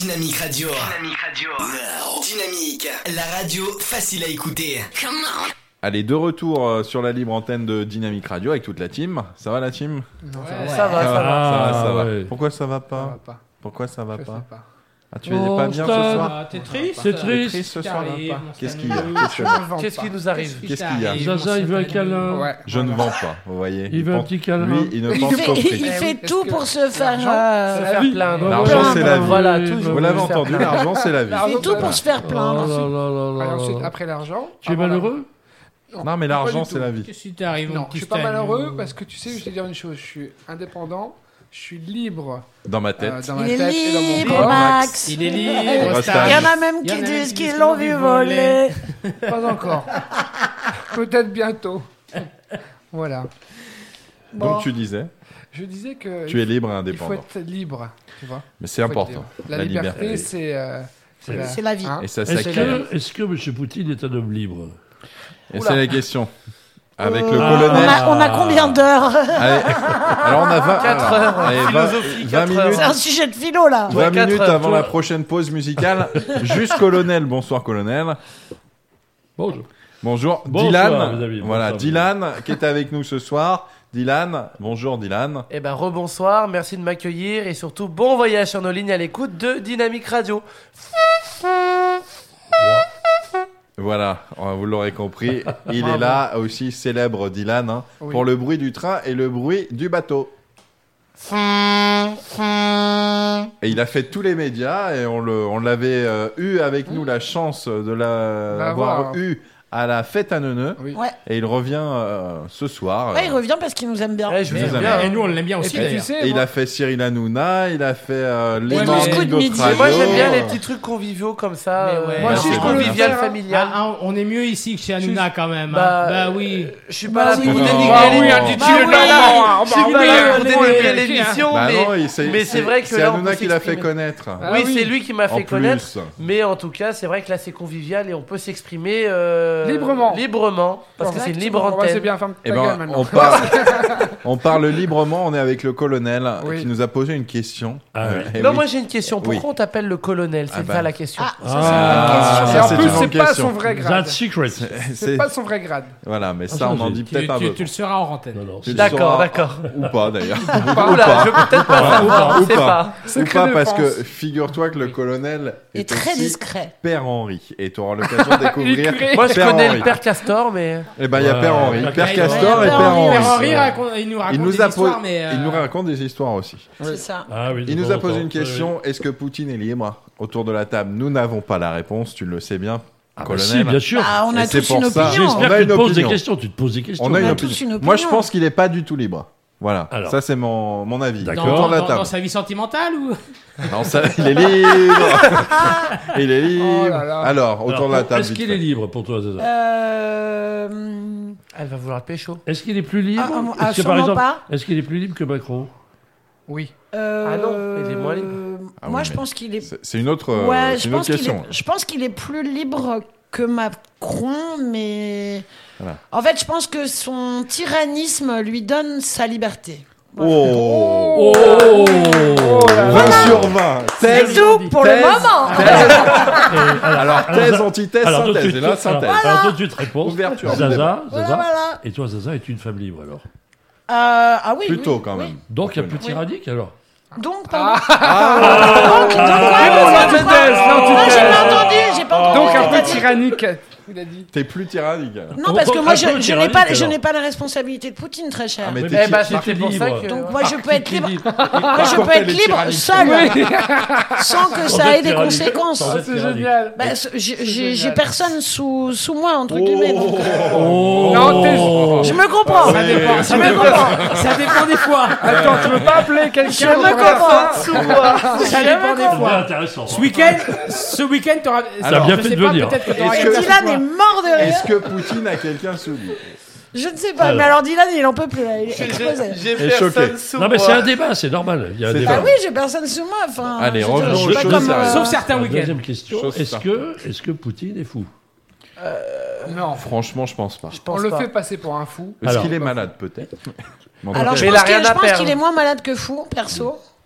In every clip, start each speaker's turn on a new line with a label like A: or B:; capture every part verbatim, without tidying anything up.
A: Dynamique Radio. Dynamique Radio. Now. Dynamique, la radio facile à écouter. Come on.
B: Allez, de retour euh, sur la libre antenne de Dynamique Radio avec toute la team. Ça va la team ?
C: Non,
D: Ouais.
C: ça, va.
D: Ça va, ça va.
B: Ça va, ça va.
E: ouais.
B: Pourquoi ça va
C: Ça
B: pas
C: va pas.
B: Pourquoi ça va
C: Je
B: pas,
C: sais pas.
B: Ah, tu es
E: Oh,
B: pas bien ce
E: Stan.
B: soir ?
D: Ah, t'es triste
E: C'est
B: T'es
E: triste.
B: triste ce soir là
D: T'arrives, mon
B: Qu'est-ce
D: Stan.
B: qu'il y a
C: Je
B: Qu'est-ce qu'il y
C: me
B: a
C: vante
D: Qu'est-ce qui
C: pas.
D: nous arrive?
B: Qu'est-ce qu'il y a
D: t'arrive,
E: Zaza,
D: mon
E: il veut un
D: Stan?
E: câlin.
C: Ouais,
B: Je ne
C: voilà.
B: vends pas, vous voyez.
E: Il veut un
B: pense-
E: petit câlin.
B: Lui, il ne
F: Il
B: pense
F: fait,
B: qu'au
F: il,
B: fric.
F: il
C: Eh
F: fait
C: oui,
F: tout
C: est-ce que
F: pour se faire.
C: l'argent,
F: euh,
D: Se
C: la
D: faire
C: vie.
D: plaindre.
B: L'argent, c'est la vie.
D: Voilà,
E: Oui,
D: toujours.
B: Vous l'avez
D: se faire
B: entendu,
D: plaindre.
B: l'argent, c'est la vie.
F: il
C: L'argent,
F: fait tout
C: c'est
F: pour
C: la-
F: se faire
E: Oh
F: plaindre.
E: là là là
C: Et
E: là
C: ensuite,
E: là.
C: après l'argent.
E: Tu es
C: ah, voilà.
E: malheureux ?
B: Non, mais
C: pas
B: l'argent,
C: du
B: c'est
C: tout.
B: la vie.
D: Qu'est-ce qui t'arrive, mon
C: Non,
D: petit
C: je suis pas
D: Stan?
C: malheureux parce que tu sais, je vais te dire une chose. Je suis indépendant, je suis libre
B: Dans ma tête.
C: euh, dans ma
F: Il est
C: tête et dans mon
F: libre,
C: corps.
F: Max.
D: Il est
F: Il
D: libre,
B: Reste
D: Stan.
B: à-
F: y en a même
D: Il y en
F: qui
D: a
F: disent qu'ils l'ont vu
D: voler.
F: voler.
C: Pas encore. Peut-être bientôt. Voilà.
F: Bon.
B: Donc tu disais,
C: Je disais que
B: tu es libre et
C: il faut
B: indépendant.
C: être libre, tu vois.
B: Mais c'est
C: Faut être
B: important.
C: libre. La, liberté, c'est euh,
E: C'est-
F: c'est la vie.
C: hein.
B: Et ça
E: Est-ce
B: s'acquiert.
E: que, est-ce que M. Poutine est un homme libre ?
B: Et c'est la question. Avec
F: Euh,
B: le
F: on,
B: colonel.
F: a, on a combien d'heures?
B: Allez, alors on a vingt,
D: Quatre
B: alors,
D: heures,
B: allez,
D: philosophie,
B: vingt
D: quatre
B: minutes,
D: heures.
F: C'est un sujet de philo là.
B: vingt
D: Ouais, quatre
B: minutes
D: heures,
B: avant
D: toi.
B: la prochaine pause musicale. Juste colonel, bonsoir colonel.
E: Bonjour.
B: Bonjour,
E: Bonsoir,
B: Dylan.
E: mes amis,
B: Voilà,
E: bonsoir,
B: Dylan qui est avec nous ce soir. Dylan, bonjour Dylan.
D: Eh ben, rebonsoir, merci de m'accueillir et surtout bon voyage sur nos lignes à l'écoute de Dynamique Radio.
B: Voilà, euh, vous l'aurez compris, il est là aussi célèbre Dylan hein,
C: Oui.
B: pour le bruit du train et le bruit du bateau. Et il a fait tous les médias et on le, on l'avait euh, eu avec nous la chance de la- l'avoir
C: L'avoir.
B: eu à la fête à Neuneu.
C: Oui.
F: Ouais.
B: Et il revient euh, ce soir.
F: Ouais, il revient parce qu'il nous aime bien.
D: Ouais, je
B: Vous
D: vous
B: aime
D: aime
B: bien.
D: bien.
G: Et nous, on l'aime bien
C: Et
G: aussi,
C: puis tu
G: d'ailleurs.
C: sais,
B: Et il
C: moi,
B: a fait Cyril Hanouna, il a fait euh, les
F: Ouais,
B: Mardis
F: mais- Coup de
B: d'autres
F: midi.
B: radios.
D: Moi j'aime bien les petits trucs conviviaux comme ça.
G: Mais
D: euh,
G: ouais.
C: Moi aussi,
B: je
D: c'est
B: peux le
D: convivial,
C: faire.
D: familial.
G: Ah, ah, on est mieux ici que chez Hanouna quand même.
D: Bah,
G: Hein. Bah
D: euh,
G: oui.
D: Je suis
F: Bah
D: pas là
F: oui.
D: pour
B: Bah
D: dénigrer
B: oui,
D: les-
B: un
D: Je suis
F: petit peu
D: pas là-
C: là-dedans.
D: je suis
C: Bah
D: pas là
C: oui,
D: pour
C: oui,
D: dénigrer
C: oui.
D: l'émission,
B: Bah
D: mais
B: non, il- c'est,
D: mais c'est vrai que
B: c'est
D: là, on
B: Hanouna
D: peut
B: qui l'a fait
D: s'exprimer.
B: connaître.
C: Ah
D: oui,
C: oui.
D: c'est lui qui m'a
B: En
D: fait connaître.
B: plus.
D: Mais en tout cas, c'est vrai que là, c'est convivial et on peut s'exprimer euh,
C: Librement.
D: librement, parce que c'est une libre
C: Bon, bah, c'est
D: antenne.
C: bien, ferme
B: Eh
C: ta
B: ben,
C: gueule maintenant.
B: on parle, on parle librement. On est avec le colonel
C: Oui.
B: qui nous a posé une question.
E: Ah oui.
B: eh
D: Non,
B: oui.
D: moi j'ai une question. Pourquoi
B: Oui.
D: on t'appelle le colonel? C'est
B: Ah bah.
D: ça la question.
F: Ah, ça,
E: Ah,
F: c'est une bonne question.
B: ça,
C: Et en
B: c'est
C: plus,
B: une
C: c'est
B: bonne
C: pas
B: question.
C: son vrai grade.
E: That's secret.
B: C'est-
C: C'est pas son vrai grade.
B: Voilà, mais
E: Ah,
B: ça, on
E: ça,
B: en
E: j'ai-
B: dit
G: Tu,
B: peut-être un
G: tu-
B: peu.
G: tu le seras en antenne.
E: Non, non,
B: Tu le
D: D'accord,
B: sauras.
D: d'accord.
B: Ou pas d'ailleurs.
D: Oula, je peux peut-être pas savoir,
B: Ou
D: on sait
B: pas.
D: pas.
B: Ou
C: Secret
B: pas parce
C: défense.
B: que figure-toi que le colonel
F: Et
B: est
F: très
B: aussi
F: discret.
B: Père Henri et tu auras l'occasion de découvrir.
C: curé.
D: Moi je
B: Père
D: connais
B: Henri.
D: le père Castor, mais.
B: Eh ben il y a
E: Ouais.
B: Père Henri,
E: Père
B: Père
E: Castor.
B: Castor
F: Ouais,
B: et
F: Père
B: Père
F: Henri.
B: Henri.
G: Père Henri raconte- il nous raconte
B: Il nous
G: des
B: a
G: histoires,
B: posé-
G: mais... euh,
B: il nous raconte des histoires aussi.
F: C'est ça.
E: Ah oui,
B: Il
E: de
B: nous
E: temps
B: a
E: en
B: posé
E: temps.
B: une question. Est-ce que Poutine est libre? Autour de la table, nous n'avons pas la réponse. Tu le sais bien,
E: Ah bah
B: colonel.
E: si, bien sûr.
F: Bah, on a
B: Et c'est
F: tous
B: pour
F: une
B: ça-
F: opinion.
B: On
E: J'espère
B: a
E: que tu
B: une
E: te poses des
B: opinion.
E: questions. Tu te poses des questions.
B: On a
F: On
B: une
F: a
B: opinion.
F: tous une
B: Moi, je
F: opinion.
B: pense qu'il est pas du tout libre. Voilà,
E: Alors.
B: ça c'est mon, mon avis.
G: Dans,
B: Autour de la
G: dans-
B: table.
G: dans sa vie sentimentale ou
B: Non, ça, il est libre. Il est libre.
C: Oh là là.
B: Alors, autour
E: Alors,
B: de la table.
E: Est-ce
B: vite
E: qu'il
B: fait.
E: est libre pour toi, Zaza
F: Euh...
D: Elle va vouloir pécho.
E: Est-ce qu'il est plus libre
F: Ah, ah,
E: Est-ce
F: ah,
E: que,
F: sûrement
E: par exemple,
F: pas.
E: est-ce qu'il est plus libre que Macron
C: Oui.
F: Euh,
D: Ah non, il est moins libre.
B: Ah
F: Moi,
B: oui,
F: je
B: mais
F: pense qu'il est.
B: C'est c'est une autre, euh,
F: Ouais,
B: c'est
F: je
B: une autre
F: pense qu'il
B: question.
F: est. Je pense qu'il est plus libre que Macron, mais.
B: Voilà.
F: En fait, je pense que son tyrannisme lui donne sa liberté.
B: Oh,
E: Oh,
B: vingt sur vingt.
F: C'est
B: Thèse,
F: tout pour le
B: thèse,
F: moment.
B: Alors, thèse,
E: ça-
B: antithèse,
E: alors, tout de
B: synthèse.
E: suite,
B: Et là, synthèse.
E: alors, alors, tout de suite, réponse.
B: Ouverture du
E: Zaza,
B: débat.
F: Voilà,
E: Zaza.
F: voilà.
E: Et toi, Zaza est une femme libre, alors.
F: Euh, ah oui.
B: Plutôt
F: oui,
B: quand
F: oui.
B: même.
E: Donc, un
B: Oui.
E: petit radique, alors.
F: Donc, pardon.
B: Ah,
F: donc, donc, quoi,
C: Oh,
F: donc, quoi
C: l'antithèse,
F: Non,
C: l'antithèse.
F: j'ai pas entendu, j'ai pas entendu.
C: Donc
F: ce que
C: un
F: t'as
C: peu
F: dit.
C: tyrannique, il a dit.
B: T'es plus tyrannique.
F: Non, parce que moi,
E: Un
F: je,
E: peu
F: je n'ai
E: tyrannique,
F: pas, je
E: alors.
F: n'ai pas la responsabilité de Poutine, très cher.
B: Ah, mais
E: Oui,
B: t'es
E: mais-
D: Eh bah,
E: si
D: c'est
E: t'es
D: pour ça
E: libre.
D: que.
F: Donc, moi, je peux être
E: Qui
F: libre.
E: dit-
F: Moi, je
B: Quand
F: peux
B: elle
F: être
B: est
F: libre
B: tyrannique.
F: seul, sans que
E: Sans
F: ça
E: être
F: ait des
E: tyrannique.
F: conséquences.
E: Sans
C: Ah,
E: être
C: c'est
E: tyrannique.
C: génial.
F: Bah, j'ai- j'ai j'ai
C: génial.
F: personne sous, sous moi, entre guillemets. donc, euh,
E: Oh
C: Non, t'es-
F: je me comprends.
G: Ça dépend, ça dépend, ça dépend des fois.
C: Attends, tu veux pas appeler quelqu'un
F: Je me
C: pour faire
F: comprends.
C: ça
D: Sous moi.
G: Ça dépend des
E: C'est bien
G: fois.
E: intéressant.
G: Ce week-end, ce week-end, t'auras.
B: Alors,
E: bien
G: je
E: fait
G: sais
E: de
G: pas,
E: venir.
G: peut-être que t'auras
B: Est-ce
G: quelqu'un
B: que-
F: Dylan
G: sur toi.
F: est mort de rire.
B: Est-ce que Poutine a quelqu'un sous lui?
F: Je ne sais pas,
E: Alors.
F: mais alors Dylan, il en peut plus, là. Il est
D: J'ai
F: explosé.
D: j'ai
B: Et choqué.
D: personne sous
E: Non, mais
D: moi.
E: c'est un débat, c'est normal. Il y a un
B: C'est
E: débat.
F: Bah oui, j'ai personne sous moi. Enfin,
B: Allez,
F: je veux dire,
B: revenons
F: je
B: aux
F: suis pas
B: choses
F: comme,
B: sérieuses.
G: Sauf certains
E: La
G: week-ends.
E: deuxième question,
B: Chose
E: est-ce
B: ça.
E: que, est-ce que Poutine est fou
C: Non,
B: Franchement, je pense pas.
D: Je
C: on
D: pense
C: le
D: pas.
C: fait passer pour un fou.
B: Est-ce
E: Alors.
B: qu'il est malade, peut-être? Mais en tout
F: Alors,
B: cas,
F: je
D: Mais il
F: pense
D: a rien
F: qu'il je
D: à
F: pense
D: perdre.
F: qu'il est moins malade que fou, perso.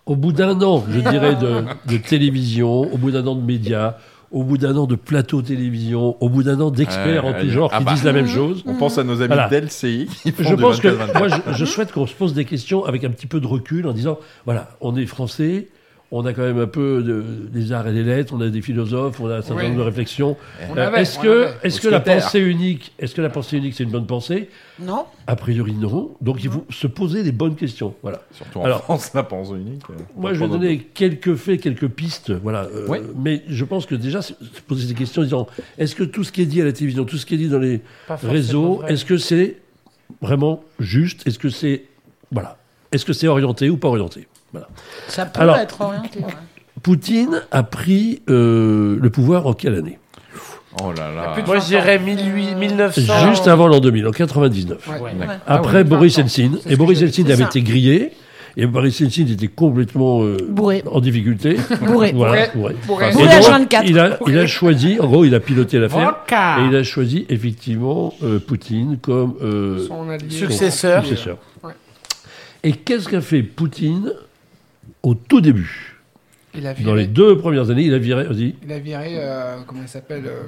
E: au bout d'un an, je dirais, de, de télévision, au bout d'un an de médias, au bout d'un an de plateau télévision, au bout d'un an d'experts
B: Euh,
E: en tout
B: euh,
E: genre
B: ah
E: qui
B: bah.
E: disent la même chose.
B: On pense à nos amis
E: Voilà.
B: d'L C I qui font
E: Je
B: du
E: pense que
B: vingt-quatre vingt-quatre.
E: moi, je, je souhaite qu'on se pose des questions avec un petit peu de recul en disant voilà, on est français, on a quand même un peu de, des arts et des lettres, on a des philosophes, on a un certain
C: Oui.
E: nombre de réflexions.
C: On
E: Euh,
C: avait,
E: est-ce
C: on
E: que,
C: avait.
E: est-ce que la
B: Mousquetaires.
E: pensée unique, est-ce que la pensée unique c'est une bonne pensée?
F: Non.
E: A priori non. Donc il faut se poser les bonnes questions. Voilà.
B: Surtout en
E: Alors,
B: France, la pense unique. euh,
E: Moi,
B: on
E: je vais
B: prend
E: donner quelques faits, quelques pistes, voilà. euh,
B: Oui.
E: Mais je pense que déjà, c'est- se poser des questions en disant est-ce que tout ce qui est dit à la télévision, tout ce qui est dit dans les
D: Pas forcément
E: réseaux,
D: vrai.
E: est-ce que c'est vraiment juste? Est-ce que c'est voilà? Est-ce que c'est orienté ou pas orienté? Voilà.
F: Ça peut
E: Alors-
F: être orienté. ouais.
E: Poutine a pris euh, le pouvoir en quelle année?
B: Oh là là.
C: plus de
D: Moi, je dirais mille huit- mille neuf cents.
E: Juste avant l'an deux mille, en quatre-vingt-dix-neuf.
C: Ouais.
G: Ouais.
B: D'accord.
F: Ouais.
E: Après
B: Ah oui.
E: Boris
C: vingt ans.
E: Eltsine.
C: C'est ce
E: Et
C: que
E: Boris
C: j'ai-
E: Eltsine
F: c'est
E: avait
F: ça.
E: été grillé. Et Boris Eltsine était complètement euh,
F: Bourré.
E: en difficulté.
F: Bourré.
E: Voilà,
C: Bourré.
E: ouais.
C: Bourré.
E: Et
F: Bourré
E: donc,
F: H vingt-quatre.
E: il a, il a choisi, en gros, il a piloté l'affaire.
G: Vodka.
E: Et il a choisi effectivement euh, Poutine comme euh,
C: Son allié.
D: Successeur.
E: successeur.
C: Ouais.
E: Et qu'est-ce qu'a fait Poutine au tout début?
C: Il a
E: Dans les
C: viré,
E: deux premières années, il a viré, vas-y,
C: il a viré euh, comment il s'appelle euh,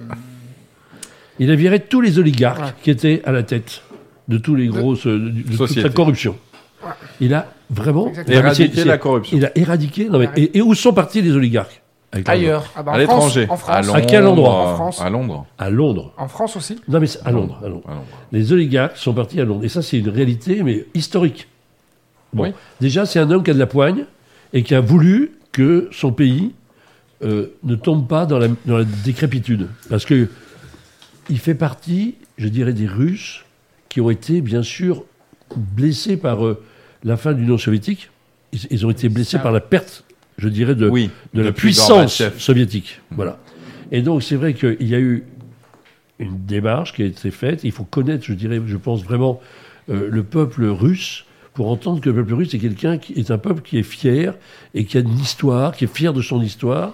E: il a viré tous les oligarques
C: Ouais.
E: qui étaient à la tête de tous les grosses, de, de toute
B: Société.
E: la corruption.
C: Ouais.
E: Il a vraiment
C: Exactement.
E: Non, mais c'est-
B: Éradiquer
E: c'est-
B: la corruption.
E: Il a éradiqué. Non, mais,
C: Ouais.
E: et, et où sont partis les oligarques? Avec l'argent.
D: Ailleurs.
C: ah bah,
B: À
C: en
B: l'étranger.
C: France, en France,
B: À Londres.
E: À quel endroit?
C: En France.
B: À Londres.
E: À Londres.
C: En France aussi.
E: Non, mais c'est à Londres. À Londres.
B: À Londres.
E: Les oligarques sont partis à Londres. Et ça, c'est une réalité, mais historique. Bon.
B: Oui.
E: Déjà, c'est un homme qui a de la poigne et qui a voulu que son pays euh, ne tombe pas dans la, dans la décrépitude. Parce que il fait partie, je dirais, des Russes qui ont été, bien sûr, blessés par euh, la fin de l'Union soviétique. Ils, ils ont été blessés
C: Ça.
E: par la perte, je dirais, de,
B: Oui.
E: de la
B: depuis
E: puissance
B: Gorbatchev.
E: soviétique. Voilà. Et donc, c'est vrai qu'il y a eu une démarche qui a été faite. Il faut connaître, je dirais, je pense vraiment, euh, le peuple russe pour entendre que le peuple russe est quelqu'un qui est un peuple qui est fier et qui a une histoire, qui est fier de son histoire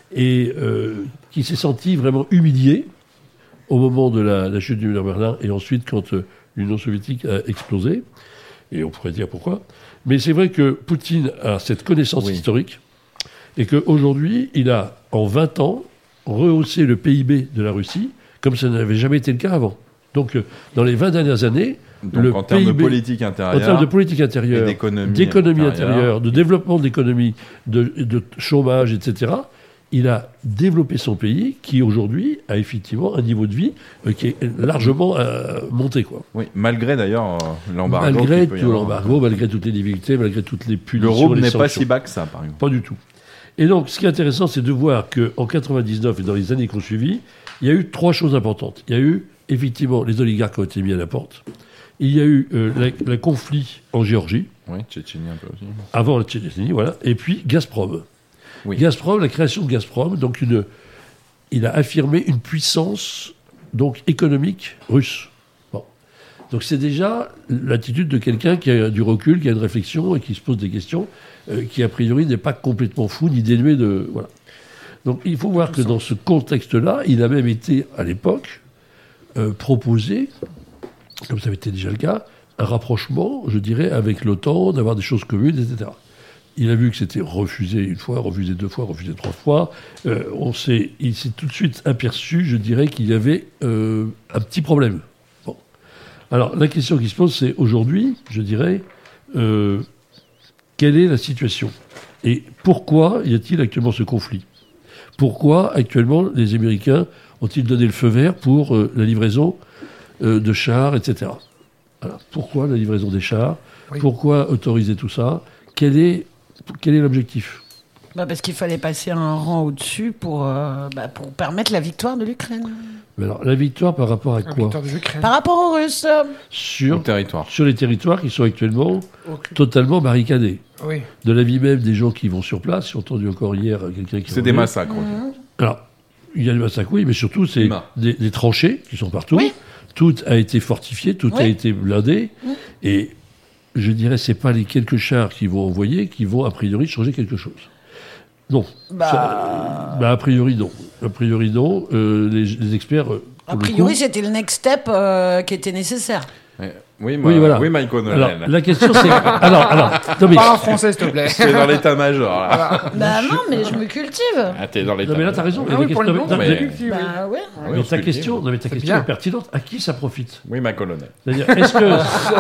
E: et euh, qui s'est senti vraiment humilié au moment de la, la chute du mur de Berlin et ensuite quand euh, l'Union soviétique a explosé. Et on pourrait dire pourquoi. Mais c'est vrai que Poutine a cette connaissance
B: Oui.
E: historique et qu'aujourd'hui, il a, en vingt ans, rehaussé le P I B de la Russie comme ça n'avait jamais été le cas avant. Donc, euh, dans les vingt dernières années,
B: Donc,
E: le
B: en termes de
E: P I B
B: politique
E: en
B: intérieure.
E: termes de politique intérieure,
B: et d'économie
E: d'économie
B: intérieure.
E: intérieure, de développement d'économie, de, de chômage, et cetera, il a développé son pays qui, aujourd'hui, a effectivement un niveau de vie euh, qui est largement euh, monté. Quoi.
B: Oui, malgré d'ailleurs euh, l'embargo.
E: Malgré
B: qu'il peut y
E: tout
B: avoir.
E: l'embargo, malgré toutes les difficultés, malgré toutes les
B: Le
E: punitions,
B: rouble
E: les
B: n'est pas
E: sanctions.
B: si bas que ça, par exemple.
E: Pas du tout. Et donc, ce qui est intéressant, c'est de voir qu'en quatre-vingt-dix-neuf et dans les années qui ont suivi, il y a eu trois choses importantes. Il y a eu, effectivement, les oligarques qui ont été mis à la porte. Il y a eu euh, la- le conflit en Géorgie,
B: Oui, Tchétchénie un peu aussi.
E: avant la Tchétchénie, voilà. Et puis, Gazprom.
B: Oui.
E: Gazprom, la création de Gazprom, donc une, il a affirmé une puissance donc économique russe. Bon. Donc c'est déjà l'attitude de quelqu'un qui a du recul, qui a une réflexion et qui se pose des questions, euh, qui a priori n'est pas complètement fou ni dénué de... Voilà. Donc il faut voir que dans ce contexte-là, il a même été, à l'époque, euh, proposé, comme ça avait été déjà le cas, un rapprochement, je dirais, avec l'OTAN, d'avoir des choses communes, et cetera. Il a vu que c'était refusé une fois, refusé deux fois, refusé trois fois. Euh, on s'est, il s'est tout de suite aperçu, je dirais, qu'il y avait euh, un petit problème. Bon. Alors, la question qui se pose, c'est aujourd'hui, je dirais, euh, quelle est la situation? Et pourquoi y a-t-il actuellement ce conflit? Pourquoi, actuellement, les Américains ont-ils donné le feu vert pour euh, la livraison euh, de chars, et cetera. Alors, pourquoi la livraison des chars?
C: Oui.
E: Pourquoi autoriser tout ça? Quel est, quel est l'objectif?
F: Bah parce qu'il fallait passer un rang au-dessus pour, euh, bah, pour permettre la victoire de l'Ukraine.
E: Mais alors, la victoire par rapport à
C: La
E: quoi?
C: victoire de l'Ukraine.
F: Par rapport aux Russes. euh,
B: Au
E: Sur,
B: territoire.
E: sur les territoires qui sont actuellement
C: Ok.
E: totalement barricadés.
C: Oui.
E: De l'avis même des gens qui vont sur place, j'ai entendu encore hier quelqu'un qui...
B: C'est des
E: revenait.
B: massacres. oui.
E: Alors, il y a des massacres, oui, mais surtout, c'est
B: Humain.
E: des, des tranchées qui sont partout.
F: Oui.
E: Tout a été fortifié, tout a
F: Oui.
E: été blindé. Et je dirais, c'est pas les quelques chars qu'ils vont envoyer qui vont, a priori, changer quelque chose. Non.
F: Bah,
E: Ça- bah, a priori, non. A priori, non. Euh, les, les experts. euh,
F: a
E: pour le
F: priori,
E: coup,
F: c'était le next step euh, qui était nécessaire.
B: Ouais. Oui,
E: Oui, voilà.
B: oui, Mike
E: Alors,
B: O'Donnell.
E: la question c'est. Alors, alors, non mais,
C: Parle en français, s'il te plaît.
B: C'est dans l'état-major, là.
F: Bah non, mais je me cultive.
B: Ah, t'es dans
E: non,
B: l'état-major.
E: mais là t'as raison.
C: Ah
E: mais
C: oui,
E: la
C: pour
E: question-
C: le
E: non,
C: moment,
E: mais-
B: mais-
F: Bah ouais.
B: Oui,
E: mais
B: on
E: ta
B: se
E: question,
B: dit.
E: non, mais ta
C: C'est
E: question
C: bien.
E: est pertinente. À qui ça profite?
B: Oui, Mike O'Donnell.
E: C'est-à-dire, est-ce que,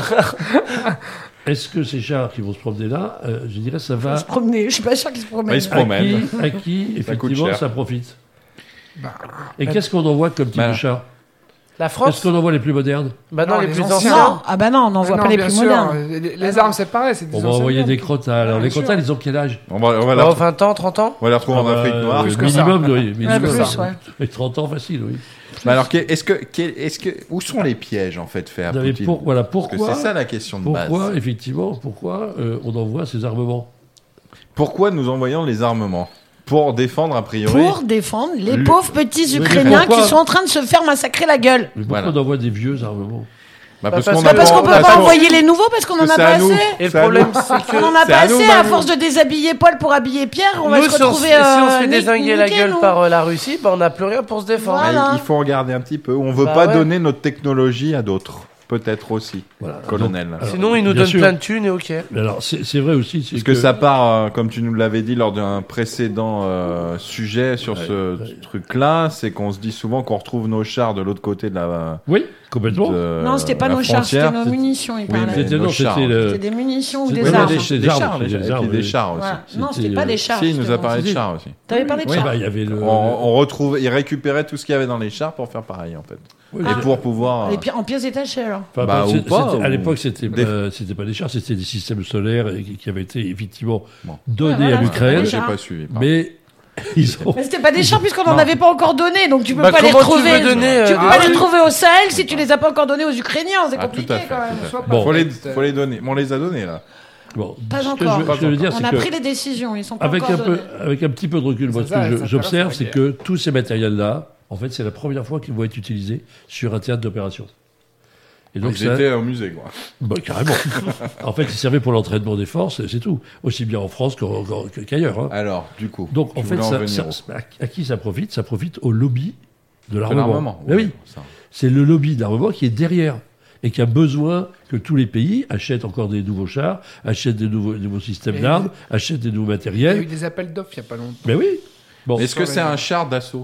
E: est-ce que ces chars qui vont se promener là, euh, je dirais, ça va
F: Se promener, je suis pas sûr qu'ils se promènent.
B: Ils se
E: à qui,
B: promènent.
E: à qui
B: coûte
E: effectivement
B: cher.
E: ça profite?
C: Bah,
E: Et qu'est-ce qu'on envoie comme type
B: Bah,
E: de char?
D: La
E: Est-ce
D: France
E: qu'on envoie les plus modernes?
D: Bah non,
C: Non,
D: les,
C: les
D: plus
C: anciens.
D: anciens.
F: Non, ah bah non, on n'envoie
C: non,
F: pas les
C: bien
F: plus
C: sûr,
F: modernes.
C: Les, les armes, c'est pareil. C'est des
E: On va
C: anciennes
E: envoyer
C: armes.
E: des crotales. Alors,
C: bien
E: les
C: sûr.
E: crotales, ils ont quel âge?
B: On va, on va, la,
D: Oh,
B: retrouver-
D: vingt ans, trente ans
B: on va la retrouver en
E: Ah bah,
B: Afrique noire.
C: plus que ça.
E: minimum, oui.
F: Ouais,
E: Minimum.
F: plus, ouais.
E: Et trente ans, facile, oui.
B: Mais alors, que- est-ce que, quel- est-ce que, où sont les pièges, en fait, faits à
E: Non, mais
B: Poutine
E: pour- voilà,
B: Parce que
E: pourquoi,
B: c'est ça la question de
E: pourquoi
B: base.
E: effectivement, pourquoi euh, on envoie ces armements?
B: Pourquoi nous envoyons les armements? Pour défendre, a priori.
F: Pour défendre les
B: Le-
F: pauvres petits
E: mais
F: Ukrainiens
E: pourquoi
F: qui sont en train de se faire massacrer la gueule.
E: Mais pourquoi
B: Voilà.
E: on envoie des vieux armements?
B: Bah,
D: Bah,
B: parce
D: parce
B: qu'on
D: que-
B: a
F: Bah parce qu'on peut
D: Parce
F: pas
D: qu'on-
F: envoyer les nouveaux parce qu'on en
B: que
F: a
B: c'est
F: pas
B: à nous.
F: assez.
D: Et le
B: C'est à
D: problème,
B: nous.
D: c'est que.
F: On en a
B: C'est
F: pas
B: à nous,
F: assez à
B: Manu.
F: force de déshabiller Paul pour habiller Pierre. On va
D: Nous,
F: se
D: si on, se
F: retrouver.
D: fait, si on se
F: euh,
D: fait
F: ni-
D: désinguer la
F: niqués,
D: gueule
F: nous.
D: par euh, la Russie, bah on n'a plus rien pour se défendre.
F: Voilà.
B: Mais il faut regarder un petit peu. On veut
D: Bah
B: pas
D: ouais.
B: donner notre technologie à d'autres. Peut-être aussi,
E: Voilà.
B: colonel.
E: Donc, alors,
D: Sinon, ils nous
E: bien
D: donnent
E: sûr.
D: plein de thunes et ok.
E: Mais alors, c'est c'est vrai aussi. c'est
B: Parce que, ça part, euh, comme tu nous l'avais dit lors d'un précédent euh, sujet sur
E: Ouais,
B: ce
E: ouais.
B: truc-là, c'est qu'on se dit souvent qu'on retrouve nos chars de l'autre côté de la.
E: Oui, complètement.
B: de
F: Non, c'était pas
B: la
F: nos chars, c'était
B: frontière.
F: nos munitions. Il
B: Oui,
F: parlait.
B: mais
E: C'était
B: nos
E: non,
B: chars.
E: c'était le-
F: C'était des munitions ou
E: c'est-
F: des
E: ouais, mais
F: armes.
E: des-
B: Des,
E: des armes,
B: chars,
E: c'est
B: déjà,
E: des
B: et puis
E: armes,
B: des
E: oui.
B: chars aussi.
F: Voilà. Non,
E: C'était,
F: c'était pas
E: euh,
F: des chars.
B: Si, il nous a
F: justement.
B: parlé de
E: C'était-
B: chars aussi.
F: T'avais parlé de
B: Oui.
E: Ah
F: chars.
E: bah, il y avait le.
B: On, on retrouve, il récupérait tout ce qu'il y avait dans les chars pour faire pareil en fait.
E: Oui,
B: Et pour pouvoir.
F: Les pi- En pièces détachées alors.
E: Enfin,
B: Bah,
E: c'est-
B: ou pas,
E: c'était- à
B: ou-
E: l'époque, c'était
B: Des-
E: euh, c'était pas des chars, c'était des systèmes solaires et qui, qui avaient été effectivement
B: Bon.
E: donnés
F: Ouais, voilà,
E: à
F: c'était
E: l'Ukraine,
F: des
B: J'ai
F: chars.
B: pas suivi. pardon.
E: mais ils ont.
F: Mais c'était pas des chars puisqu'on n'en
B: Non.
F: avait pas encore donné, donc tu peux
D: Bah,
F: pas les
D: comment tu
F: retrouver.
D: veux donner, euh,
F: tu peux
D: des
F: pas les
D: trucs
F: retrouver au Sahel si tu les as pas encore donnés aux Ukrainiens, c'est
B: Ah,
F: compliqué
B: tout à fait,
F: quand même.
B: tout à fait.
C: Soit
E: Bon.
C: pas
B: Faut les,
C: fait.
B: faut les donner. Mais on les a donnés là.
E: Bon,
F: Pas
E: ce que
F: encore.
E: je veux- ce que je veux dire,
F: On
E: c'est
F: a
E: que
F: pris les décisions, ils sont pas
E: avec
F: encore
E: un peu,
F: donnés.
E: avec un petit peu de recul, moi,
C: C'est
E: ce
C: ça,
E: que
C: ça
E: je- j'observe,
C: intéresse
E: c'est
C: la
E: que tous ces matériels-là, en fait, c'est la première fois qu'ils vont être utilisés sur un théâtre d'opération. Et donc,
B: Ils
E: ça,
B: étaient au musée quoi.
E: bah, carrément. En fait, ils servaient pour l'entraînement des forces, et c'est tout. Aussi bien en France qu'en- qu'en- qu'ailleurs. hein.
B: Alors, du coup.
E: Donc, en
B: tu
E: fait,
B: voulais en
E: ça-
B: venir
E: ça-
B: où
E: à, à qui ça profite? Ça profite au lobby de
B: De
E: l'armement.
B: l'armement.
E: Ben oui,
B: Ça.
E: c'est le lobby de l'armement qui est derrière et qui a besoin que tous les pays achètent encore des nouveaux chars, achètent des nouveaux, des nouveaux systèmes
C: Et-
E: d'armes, achètent des nouveaux
C: Il y a eu
E: matériels.
C: des appels d'offres il y a pas longtemps.
E: Mais oui. Bon.
B: Est-ce que c'est un char d'assaut?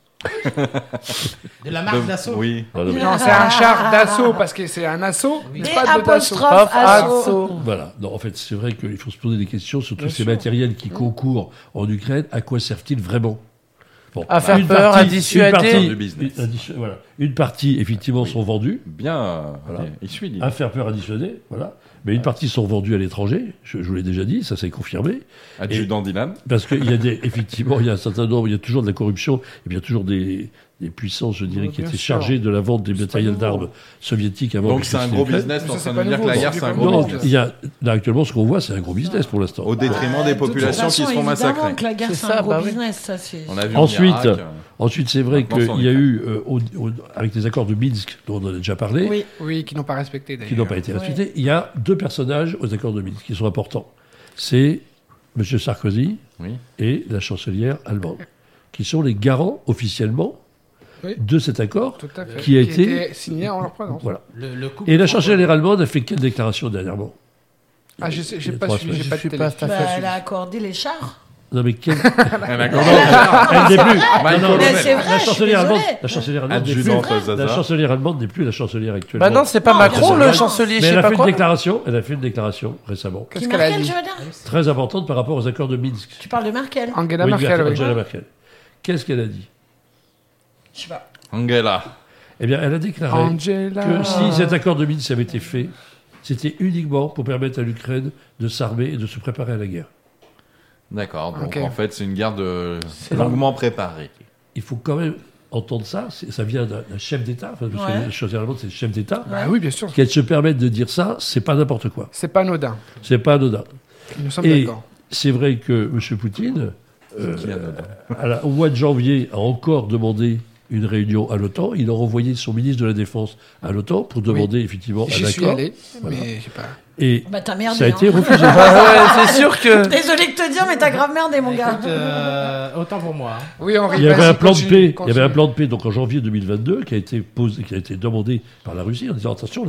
G: De la marque d'assaut.
B: Oui.
E: Non, non, mais-
C: Non, c'est un char d'assaut parce que c'est un assaut,
F: Des
C: pas de d'assaut.
F: apostrophes,
D: Hop,
F: assaut.
D: assaut.
E: Voilà. Non, en fait, c'est vrai qu'il faut se poser des questions sur tous
C: Bien
E: ces
C: sûr.
E: matériels qui concourent en Ukraine. À quoi servent-ils vraiment? Bon.
D: À faire
E: Une
D: peur, à
E: partie-
D: dissuader.
E: Une partie,
B: Du business.
E: une- addition- voilà. Une partie, effectivement, sont vendues.
B: Bien. euh,
E: Voilà.
B: Il suit. lui.
E: À faire peur, à dissuader. Voilà. Mais une partie sont vendues à l'étranger. Je, je vous l'ai déjà dit, ça s'est confirmé.
B: Adjudant Dylan.
E: Parce qu'il y a des, effectivement, il y a un certain nombre, il y a toujours de la corruption, et puis il y a toujours des, des puissances, je dirais,
C: Oui,
E: qui
C: bien
E: étaient
C: sûr.
E: chargées de la vente des
C: C'est
E: matériels
C: pas nouveau.
E: d'armes soviétiques avant
B: Donc
E: que
B: c'est un
E: c'était
B: gros
E: l'Ukraine.
B: business.
C: Mais
B: T'es en
C: ça,
B: train
C: c'est
B: de
C: pas
B: nous dire que
C: nouveau,
B: la guerre
C: c'est
B: c'est un
C: du
B: gros
E: Non,
B: business.
E: il y a, là, actuellement, ce qu'on voit, c'est un gros business pour l'instant.
B: Au détriment des
F: De toute
B: populations qui
F: façon,
B: se font massacrer.
F: évidemment que la guerre,
D: C'est
F: c'est
D: ça,
F: un gros
D: bah oui.
F: business, ça c'est.
B: On a vu en
E: Ensuite,
B: Irak, euh,
E: Ensuite, c'est vrai
B: Maintenant,
E: qu'il
B: c'est en
E: y a
B: Ukraine.
E: eu, euh, au- au- avec les accords de Minsk, dont on a déjà parlé,
F: Oui.
C: Oui, qui n'ont pas respecté d'ailleurs.
E: qui n'ont pas été
F: Ouais.
E: respectés, il y a deux personnages aux accords de Minsk qui sont importants. C'est M. Sarkozy
B: Oui.
E: et la chancelière allemande, qui sont les garants officiellement
C: Oui.
E: de cet accord.
C: Tout à fait.
E: Qui a été-
C: était signé en leur présence.
E: Voilà.
G: Le, le couple
E: Et la chancelière allemande a fait quelle déclaration dernièrement?
C: Ah, je sais,
E: Il y
C: j'ai
E: a
C: pas
E: trois
C: suivi,
E: semaines.
C: j'ai pas
D: Je
C: de
D: suis
C: télé.
D: pas tout à
F: Bah,
D: fait
F: elle
D: sûr.
F: a accordé les chars.
E: Non mais quelle...
B: Un accord.
E: Elle n'est plus.
B: Michael
E: Non, non,
B: O'Donnell.
F: Mais c'est vrai,
E: la
F: je suis
E: chancelière allemande,
F: désolée.
E: la chancelière allemande n'est plus.
B: Adjudante
E: La
B: Zaza.
E: chancelière allemande n'est plus la chancelière actuelle.
D: Bah non, c'est pas
F: Non,
D: Macron,
F: bien
D: le
F: sûr.
D: chancelier,
E: Mais
D: je
E: elle
D: sais
E: a
D: pas
E: fait une
D: quoi.
E: déclaration. Elle a fait une déclaration récemment,
C: Qu'est-ce
F: Qui
C: qu'elle a
F: Merkel,
C: dit
F: je veux dire.
E: très importante par rapport aux accords de Minsk.
F: Tu parles de Merkel.
C: Angela
E: Oui,
C: Merkel, oui.
E: Angela Merkel. Qu'est-ce qu'elle a dit?
F: Je sais pas.
B: Angela.
E: Eh bien, elle a déclaré
C: Angela.
E: que si cet accord de Minsk avait été fait, c'était uniquement pour permettre à l'Ukraine de s'armer et de se préparer à la guerre.
B: D'accord. Donc
C: Ok.
B: en fait, c'est une guerre de
E: C'est
B: longuement préparée.
E: Il faut quand même entendre ça. c'est- Ça vient d'un d'un chef d'État, enfin, parce
F: Ouais.
E: que la chancelière allemande, c'est le chef d'État.
C: Bah oui, bien sûr.
E: Qu'elle se permette de dire ça, c'est pas n'importe quoi.
C: C'est pas anodin.
E: C'est pas anodin.
C: Nous sommes
E: Et
C: d'accord.
E: c'est vrai que M. Poutine, euh,
B: Qui est anodin.
E: à la- au mois de janvier, a encore demandé une réunion à l'OTAN. Il a renvoyé son ministre de la Défense à l'OTAN pour demander effectivement un
C: J'y suis
E: accord.
C: allé,
E: Voilà.
C: mais je sais pas.
E: Et
F: Bah t'as merdé.
E: ça a été
F: hein.
E: refusé.
D: Ah ouais, c'est sûr que.
F: Désolé de te dire, mais t'as grave merdé, mon gars.
G: Écoute, euh, autant pour moi. hein.
C: Oui, Henri,
E: Il y avait
C: vas-y,
E: un plan de
C: continue,
E: paix. Il y
C: continue.
E: avait un plan de paix donc en janvier deux mille vingt-deux qui a été posé, qui a été demandé par la Russie en disant attention là,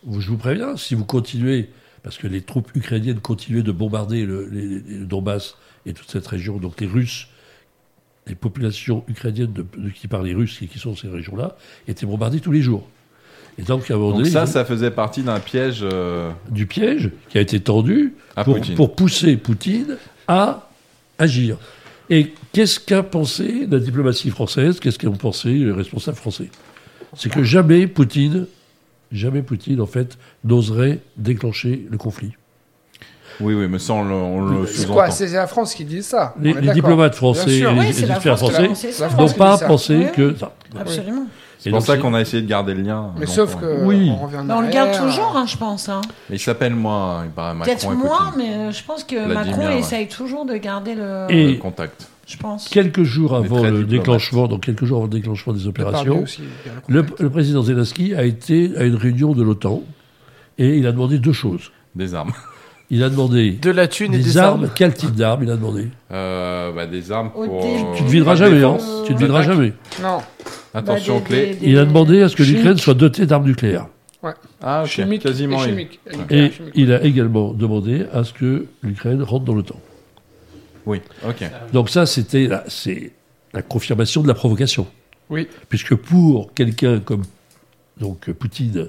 E: je vous préviens, si vous continuez, parce que les troupes ukrainiennes continuaient de bombarder le, les, le Donbass et toute cette région, donc les Russes, les populations ukrainiennes de, de, qui parlent les Russes et qui sont dans ces régions-là, étaient bombardées tous les jours. Et donc, à un moment
B: Donc
E: donné,
B: ça,
E: ils-
B: ça faisait partie d'un piège. euh,
E: du piège qui a été tendu
B: À
E: pour,
B: Poutine.
E: pour pousser Poutine à agir. Et qu'est-ce qu'a pensé la diplomatie française? Qu'est-ce qu'ont pensé les responsables français? C'est que jamais Poutine, jamais Poutine, en fait, n'oserait déclencher le conflit.
B: Oui, oui, mais ça, on le, on le
C: C'est
B: sous-entend.
C: quoi? C'est la France qui dit ça.
E: Les,
C: On est
E: les
C: d'accord.
E: diplomates français
C: Bien sûr.
E: et les,
F: Oui,
E: les
F: c'est la
E: experts
F: France qui
E: français
F: a pensé ça.
C: La
E: n'ont
C: France qui
E: pas
C: dit ça.
E: pensé
F: Oui,
E: que... ça.
F: Absolument.
B: C'est
E: Et
B: pour
E: donc,
B: ça
E: c'est-
B: qu'on a essayé de garder le lien.
C: Mais
B: Donc,
C: sauf
B: on-
C: que
E: Oui.
C: on revient en
F: Mais on le garde
C: arrière.
F: toujours, hein, je pense. Hein.
B: Mais il s'appelle moins, il paraît Macron
F: Peut-être
B: et
F: moins,
B: Poutine.
F: mais euh, je pense que
B: Vladimir,
F: Macron
B: ouais.
F: essaye toujours de garder le.
E: Et-
B: Le contact.
F: Je pense.
E: Quelques jours
B: Des
E: avant
B: traits
E: le
B: diplomates.
E: déclenchement, donc quelques jours avant le déclenchement des
C: Depardieu
E: opérations,
C: aussi, il y a
E: le,
C: contact.
E: le président Zelensky a été à une réunion de l'OTAN et il a demandé deux choses.
B: Des armes.
E: Il a demandé
D: De la thune et
E: des,
D: des
E: armes.
D: armes.
E: Quel type d'armes il a demandé?
B: Euh, bah, des armes
F: Au
B: pour.
F: début-
E: Tu ne videras
B: la
E: jamais, hein.
B: défense.
E: Tu ne videras
B: L'attaque.
E: jamais.
C: Non,
B: Attention
F: Bah, des-
B: clé.
F: des- des-
E: Il a demandé à ce que
C: Chimique.
E: l'Ukraine soit dotée d'armes nucléaires.
B: Ah, ok.
C: chimique
B: Quasiment.
C: et
B: oui.
C: chimique.
E: Et
C: nucléaire, chimique.
E: il a également demandé à ce que l'Ukraine rentre dans l'OTAN.
B: Oui, ok.
E: Donc ça, c'était la, c'est la confirmation de la provocation.
C: Oui.
E: Puisque pour quelqu'un comme donc, Poutine,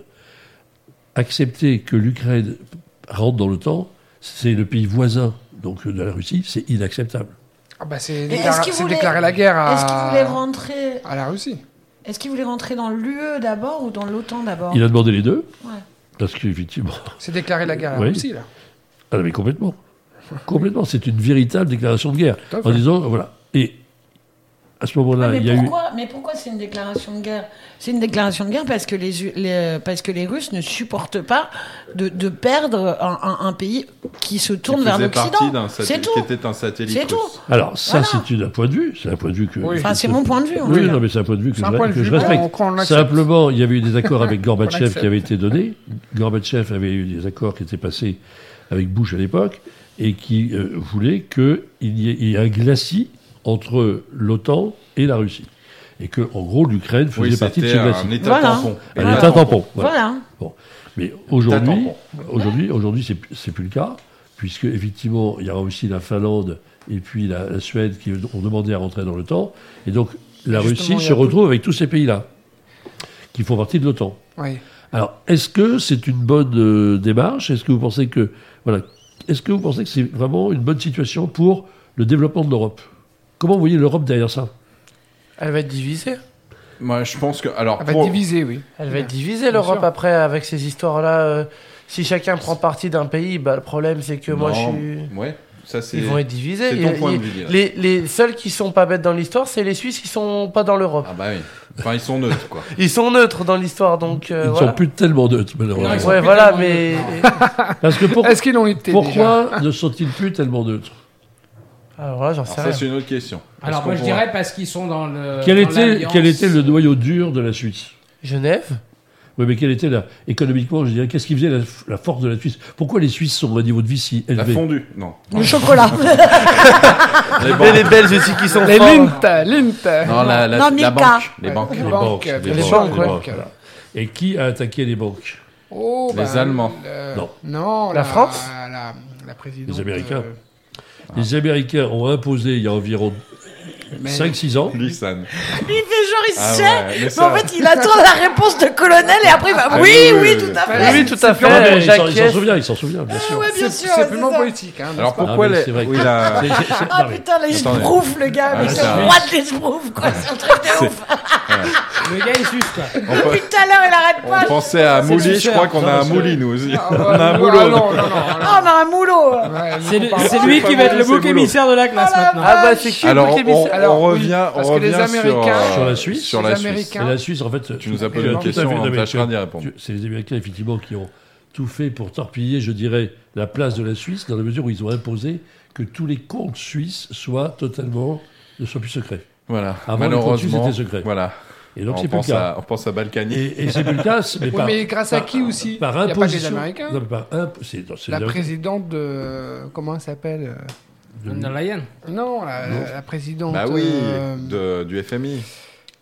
E: accepter que l'Ukraine rentre dans l'OTAN, c'est le pays voisin donc, de la Russie, c'est inacceptable.
C: Ah bah c'est
F: Mais est-ce
C: déclara-
F: qu'il
C: c'est
F: voulait-
C: déclarer la guerre
F: Est-ce qu'il voulait
C: à,
F: rentrer
C: à la Russie.
F: Est-ce qu'il voulait rentrer dans l'U E d'abord ou dans l'OTAN d'abord?
E: Il a demandé les deux,
F: Ouais.
E: parce qu'effectivement...
C: C'est déclarer la guerre à la
E: Oui.
C: Russie, là.
E: Ah non, mais complètement. Complètement. C'est une véritable déclaration de guerre.
C: Tout à fait.
E: En disant, voilà. Et à ce moment-là,
F: mais,
E: il y a eu...
F: pourquoi, mais pourquoi c'est une déclaration de guerre? C'est une déclaration de guerre parce que les, U- les- parce que les Russes ne supportent pas de, de perdre un, un- un pays qui se tourne
B: Qui
F: vers
B: faisait
F: l'Occident.
B: partie d'un
F: C'est
B: satellite,
F: tout.
B: qui était un satellite
F: C'est
B: russe.
F: tout.
E: Alors, ça,
F: Voilà.
E: c'est une- un point de vue. C'est un point de vue que...
C: Oui.
F: Enfin, c'est mon point de vue. en
E: Oui,
F: tout cas.
E: non, mais c'est un point de vue que,
C: C'est
E: je,
C: un point de
E: que
C: vue
E: je
C: qu'on-
E: respecte.
C: qu'on accepte.
E: Simplement, il y avait eu des accords avec
C: Qu'on
E: Gorbatchev
C: accepte.
E: qui avaient été donnés. Gorbatchev avait eu des accords qui étaient passés avec Bush à l'époque et qui euh, voulait qu'il y, ait- il y ait un glacis entre l'OTAN et la Russie. Et que, en gros, l'Ukraine faisait
B: Oui,
E: partie de ce
B: c'était
E: glacis.
B: un état
F: Voilà.
B: tampon.
E: Un état tampon. voilà.
F: Voilà.
E: Mais aujourd'hui,
B: tampon.
E: aujourd'hui, aujourd'hui, c'est c'est plus le cas, puisque effectivement, il y aura aussi la Finlande et puis la, la Suède qui ont demandé à rentrer dans l'OTAN, et donc la
C: Justement,
E: Russie
C: il y
E: se
C: a tout-
E: retrouve avec tous ces pays-là qui font partie de l'OTAN.
C: Oui.
E: Alors, est-ce que c'est une bonne euh, démarche? Est-ce que vous pensez que voilà, est-ce que vous pensez que c'est vraiment une bonne situation pour le développement de l'Europe? Comment vous voyez l'Europe derrière ça?
D: Elle va être divisée.
B: Moi, je pense que. Alors,
C: Elle va
B: pour-
C: être divisée, oui.
D: Elle va être divisée,
C: Bien
D: l'Europe,
C: sûr.
D: après, avec ces histoires-là. euh, si chacun prend parti d'un pays, bah, le problème, c'est que moi, je
B: Non,
D: suis...
B: Ouais, ça c'est.
D: Ils vont être divisés.
B: c'est
D: Il-
B: ton point
D: il-
B: de vue, là.
D: les, les seuls qui sont pas bêtes dans l'histoire, c'est les Suisses qui sont pas dans l'Europe.
B: Ah bah oui. Enfin, ils sont neutres, quoi.
D: Ils sont neutres dans l'histoire, donc euh,
E: Ils ne
D: voilà.
E: sont plus tellement neutres, malheureusement.
G: Non, ils sont
D: Ouais,
G: plus
D: voilà,
G: tellement
D: mais
E: Parce que pour-
C: Est-ce qu'ils l'ont été déjà
E: pourquoi ne sont-ils plus tellement neutres?
D: alors là, j'en sais
B: Alors, ça,
D: rien.
B: c'est une autre question.
G: Alors
B: Est-ce
G: moi
B: qu'on
G: je
B: pourra-
G: dirais parce qu'ils sont dans le.
E: Quel
G: dans
E: était,
G: l'alliance.
E: quel était le noyau dur de la Suisse?
D: Genève.
E: Oui, mais quel était la, économiquement, je dirais, qu'est-ce qui faisait la, la force de la Suisse? Pourquoi les Suisses sont à un niveau de vie si
B: La
E: élevé?
B: fondue Non.
F: Le chocolat.
B: Les
D: Mais
B: banques.
D: les Belges aussi qui sont
C: Les
D: forts.
C: Lint, Lint.
B: Non, la, la,
F: Non,
B: la
F: Mika.
B: banque. Les
C: Ouais.
B: banques.
C: Les
E: Les
C: banques,
E: banques,
C: euh,
E: les
C: les
E: banques,
C: banques,
E: les
C: ouais.
E: banques, voilà. Et qui a attaqué les banques?
C: Oh,
B: Les Allemands.
C: le-
E: Non.
C: Non,
D: La France
C: la, la présidente.
E: Les Américains.
C: euh,
E: Les Américains ont imposé, il y a environ
C: mais-
E: cinq six ans,
B: Lissan.
F: Il fait genre, il
B: Ah
F: sait.
B: ouais, mais
F: mais
B: ça-
F: en fait, il attend la réponse de colonel et après il va.
B: Ah
F: oui,
B: oui,
F: oui,
B: oui,
F: tout
B: oui.
F: à
C: Ouais,
F: fait.
D: Oui, tout à
E: Non, mais
D: fait.
E: il s'en- il s'en
D: Jacques
E: souvient, il s'en souvient, bien sûr.
F: Ouais, bien
C: C'est
F: sûr.
C: c'est
F: c'est
C: purement
F: ça.
C: politique. Hein,
B: Alors
C: n'est-ce pas
B: pourquoi
E: Ah, mais
B: les.
E: c'est vrai que-
B: Oui, la.
E: C'est- c'est- c'est-
F: Ah
E: non, mais-
F: putain, les
B: Attendez.
F: schtroumpfs, le gars,
B: Ah,
F: mais
B: c'est
F: c'est le
B: un-
F: roi des schtroumpfs, quoi. C'est un truc de ouf.
G: Le gars il suce quoi.
B: On,
F: Depuis tout à l'heure, il arrête
B: on
F: pas.
B: pensait à
G: C'est
B: Mouli,
G: le
B: je
G: suceur.
B: crois qu'on a
E: Non,
B: un
E: c'est-
B: Mouli, nous aussi.
C: Ah,
B: On
C: ouais,
B: a un
C: ah,
B: boulot.
C: non, non, non,
F: Ah, on a un moulot.
C: Ouais,
G: C'est
C: nous,
G: le-
C: on parle
G: c'est
C: pas
G: lui
C: de
G: qui va être le
B: c'est
G: bouc
B: boulot.
G: émissaire de la classe
F: Oh la
G: maintenant.
D: Ah bah c'est qui
B: Alors,
D: le bouc émissaire
B: on,
C: Alors,
B: on
C: oui,
B: revient, on
C: parce que les
B: revient sur,
C: Américains-
B: euh,
E: Sur la Suisse.
B: Sur la
C: Les
B: Suisse.
C: Américains.
E: Et la Suisse, en fait.
B: Tu nous as
E: tout
B: posé
E: à
B: une
E: fait,
B: question,
E: non,
B: on
E: mais
B: tâchera
E: tu-
B: d'y répondre.
E: tu- C'est les Américains, effectivement, qui ont tout fait pour torpiller, je dirais, la place de la Suisse, dans la mesure où ils ont imposé que tous les comptes suisses soient totalement, ne soient plus secrets.
B: Voilà.
E: Avant, les comptes suisses
B: Malheureusement,
E: étaient secrets.
B: voilà.
E: Et donc,
B: on,
E: c'est plus le
B: pense
E: cas.
B: à, on pense à Balkany.
E: Et, et c'est plus le cas, mais,
C: Oui,
E: par,
C: mais grâce à
E: par-
C: qui aussi
E: Par
C: Il y a pas que
E: imposition.
C: les Américains.
E: Non, mais par imp- c'est- non, c'est
C: La
E: les-
C: présidente de. Comment elle s'appelle
G: Von der Leyen.
C: Non, la, la- la présidente.
B: Bah oui,
C: euh,
B: de, du F M I.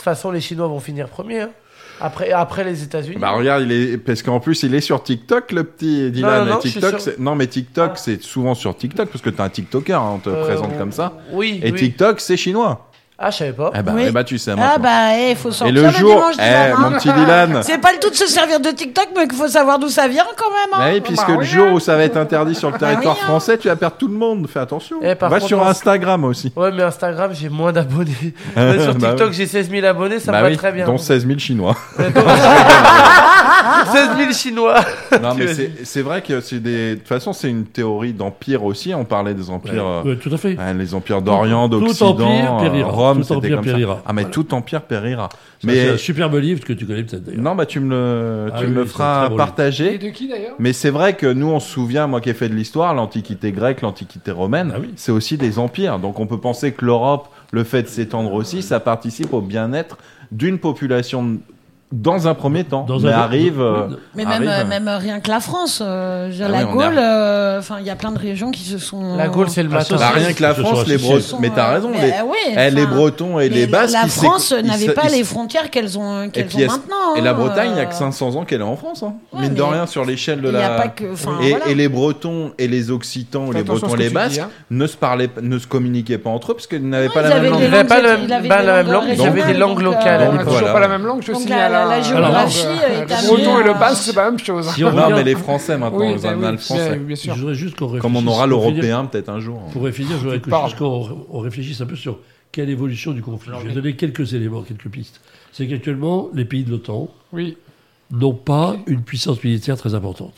D: toute façon, les Chinois vont finir premiers. Hein. Après, après les États-Unis.
B: Bah regarde, il est parce qu'en plus il est sur TikTok le petit Dylan.
D: Non, non, non,
B: et TikTok,
D: je suis sur-
B: c'est- non mais TikTok
D: Ah.
B: c'est souvent sur TikTok parce que t'es un TikToker, hein, on te
D: Euh,
B: présente comme ça.
D: Oui.
B: Et
D: oui.
B: TikTok c'est chinois.
D: Ah, je savais pas.
B: Eh bah,
F: Oui.
B: eh bah tu sais
F: Ah
B: maintenant.
F: bah, il faut
B: et
F: sortir
B: le jour,
F: dimanche,
B: eh
F: Dylan, hein.
B: mon petit Dylan.
F: C'est pas le tout de se servir de TikTok, mais qu'il faut savoir d'où ça vient quand même. Hein.
B: Bah oui, puisque
C: Bah
B: le
C: oui,
B: jour
C: hein.
B: où ça va être interdit sur le territoire
F: oui, hein.
B: français, tu vas perdre tout le monde. Fais attention.
D: Eh, par
B: Va
D: contre,
B: sur
D: on-
B: Instagram aussi.
D: Ouais, mais Instagram, j'ai moins d'abonnés. Ouais, sur
B: Bah
D: TikTok,
B: oui.
D: j'ai seize mille abonnés, ça
B: Bah
D: me va
B: oui,
D: très bien.
B: dont seize mille Chinois.
D: seize mille Chinois.
B: Non, mais
D: Tu as
B: c'est c'est vrai que c'est des. De toute façon, c'est une théorie d'empire aussi. On parlait des empires. euh,
E: Ouais, tout à fait.
B: ouais, les empires d'Orient,
E: Tout- tout
B: d'Occident,
E: empire
B: euh,
E: périra.
B: Rome,
E: Tout
B: c'était
E: empire
B: comme ça.
E: périra.
B: Ah, mais
E: Voilà.
B: tout empire périra.
E: Mais...
B: Mais
E: C'est un superbe livre que tu connais peut-être d'ailleurs.
B: non, bah tu me le,
E: Ah
B: tu
E: oui,
B: me le
E: c'est
B: feras
E: très beau.
C: Et
B: partager.
C: de qui d'ailleurs?
B: Mais c'est vrai que nous, on se souvient, moi qui ai fait de l'histoire, l'Antiquité grecque, l'Antiquité romaine,
E: Ah oui.
B: c'est aussi des empires. Donc on peut penser que l'Europe, le fait de s'étendre aussi, ça participe au bien-être d'une population dans un premier temps.
E: Dans
B: mais
E: un-
B: arrive. euh,
F: Mais même,
B: arrive,
F: euh,
B: euh,
F: même euh, rien que la France, euh, je veux dire,
B: Ah
F: la
B: oui, on est
F: Gaule, euh, enfin, il y a plein de régions qui se sont.
D: La Gaule, c'est le
E: Ah,
D: matin.
E: ça,
B: bah, rien que la
E: Ce
B: France,
E: sont
B: les
E: associés.
B: Bretons. Mais t'as raison,
F: Mais,
B: les,
F: euh, ouais,
B: eh, les
F: enfin,
B: Bretons et
F: mais
B: les Basques.
F: La
B: ils s'éc-
F: France
B: ils
F: n'avait
B: se-
F: pas
B: ils-
F: les frontières qu'elles ont,
B: Et
F: qu'elles
B: puis,
F: ont
B: est-ce-
F: maintenant.
B: Et la
F: hein,
B: Bretagne, il y a
F: euh,
B: que cinq cents ans qu'elle est en France. Hein.
F: Ouais,
B: Mine de
F: mais
B: rien, sur l'échelle de
F: Il n'y a
B: la.
F: pas que. enfin,
B: Et,
F: voilà.
B: et les Bretons et les Occitans, ou
C: Fais
B: les
C: attention
B: Bretons
C: à
B: et
C: ce
B: les
C: que tu
B: Basques
C: dis, hein.
B: ne se parlaient, ne se communiquaient pas entre eux parce qu'ils n'avaient
F: Non,
B: pas
F: ils
B: la même
F: avaient
B: langue.
F: des
D: Ils n'avaient pas
F: langues-
D: le-
F: il avait
D: pas
F: des
D: la même
F: langues
D: langue, ils avaient des langues
F: donc, euh,
D: locales.
C: On a
B: Donc,
C: toujours
B: voilà.
C: pas la même langue, je
F: Donc,
C: signale.
F: la- la-
C: hein.
F: la géographie
C: Alors,
F: est
C: Le
F: établie,
C: breton et le
F: euh,
C: basque, c'est pas la même chose.
E: Si on
B: Non,
E: regarde-
B: mais les Français maintenant,
C: Oui,
B: on a
C: oui,
B: le français.
C: bien, bien sûr.
E: Je voudrais juste qu'on réfléchisse.
B: Comme on aura
E: pour finir-
B: l'européen peut-être un jour.
E: Pour finir, je voudrais
C: Tu
E: que
C: parles.
E: juste qu'on on réfléchisse un peu sur quelle évolution du conflit. Je vais donner quelques éléments, quelques pistes. C'est qu'actuellement, les pays de l'OTAN
C: Oui.
E: n'ont pas une puissance militaire très importante.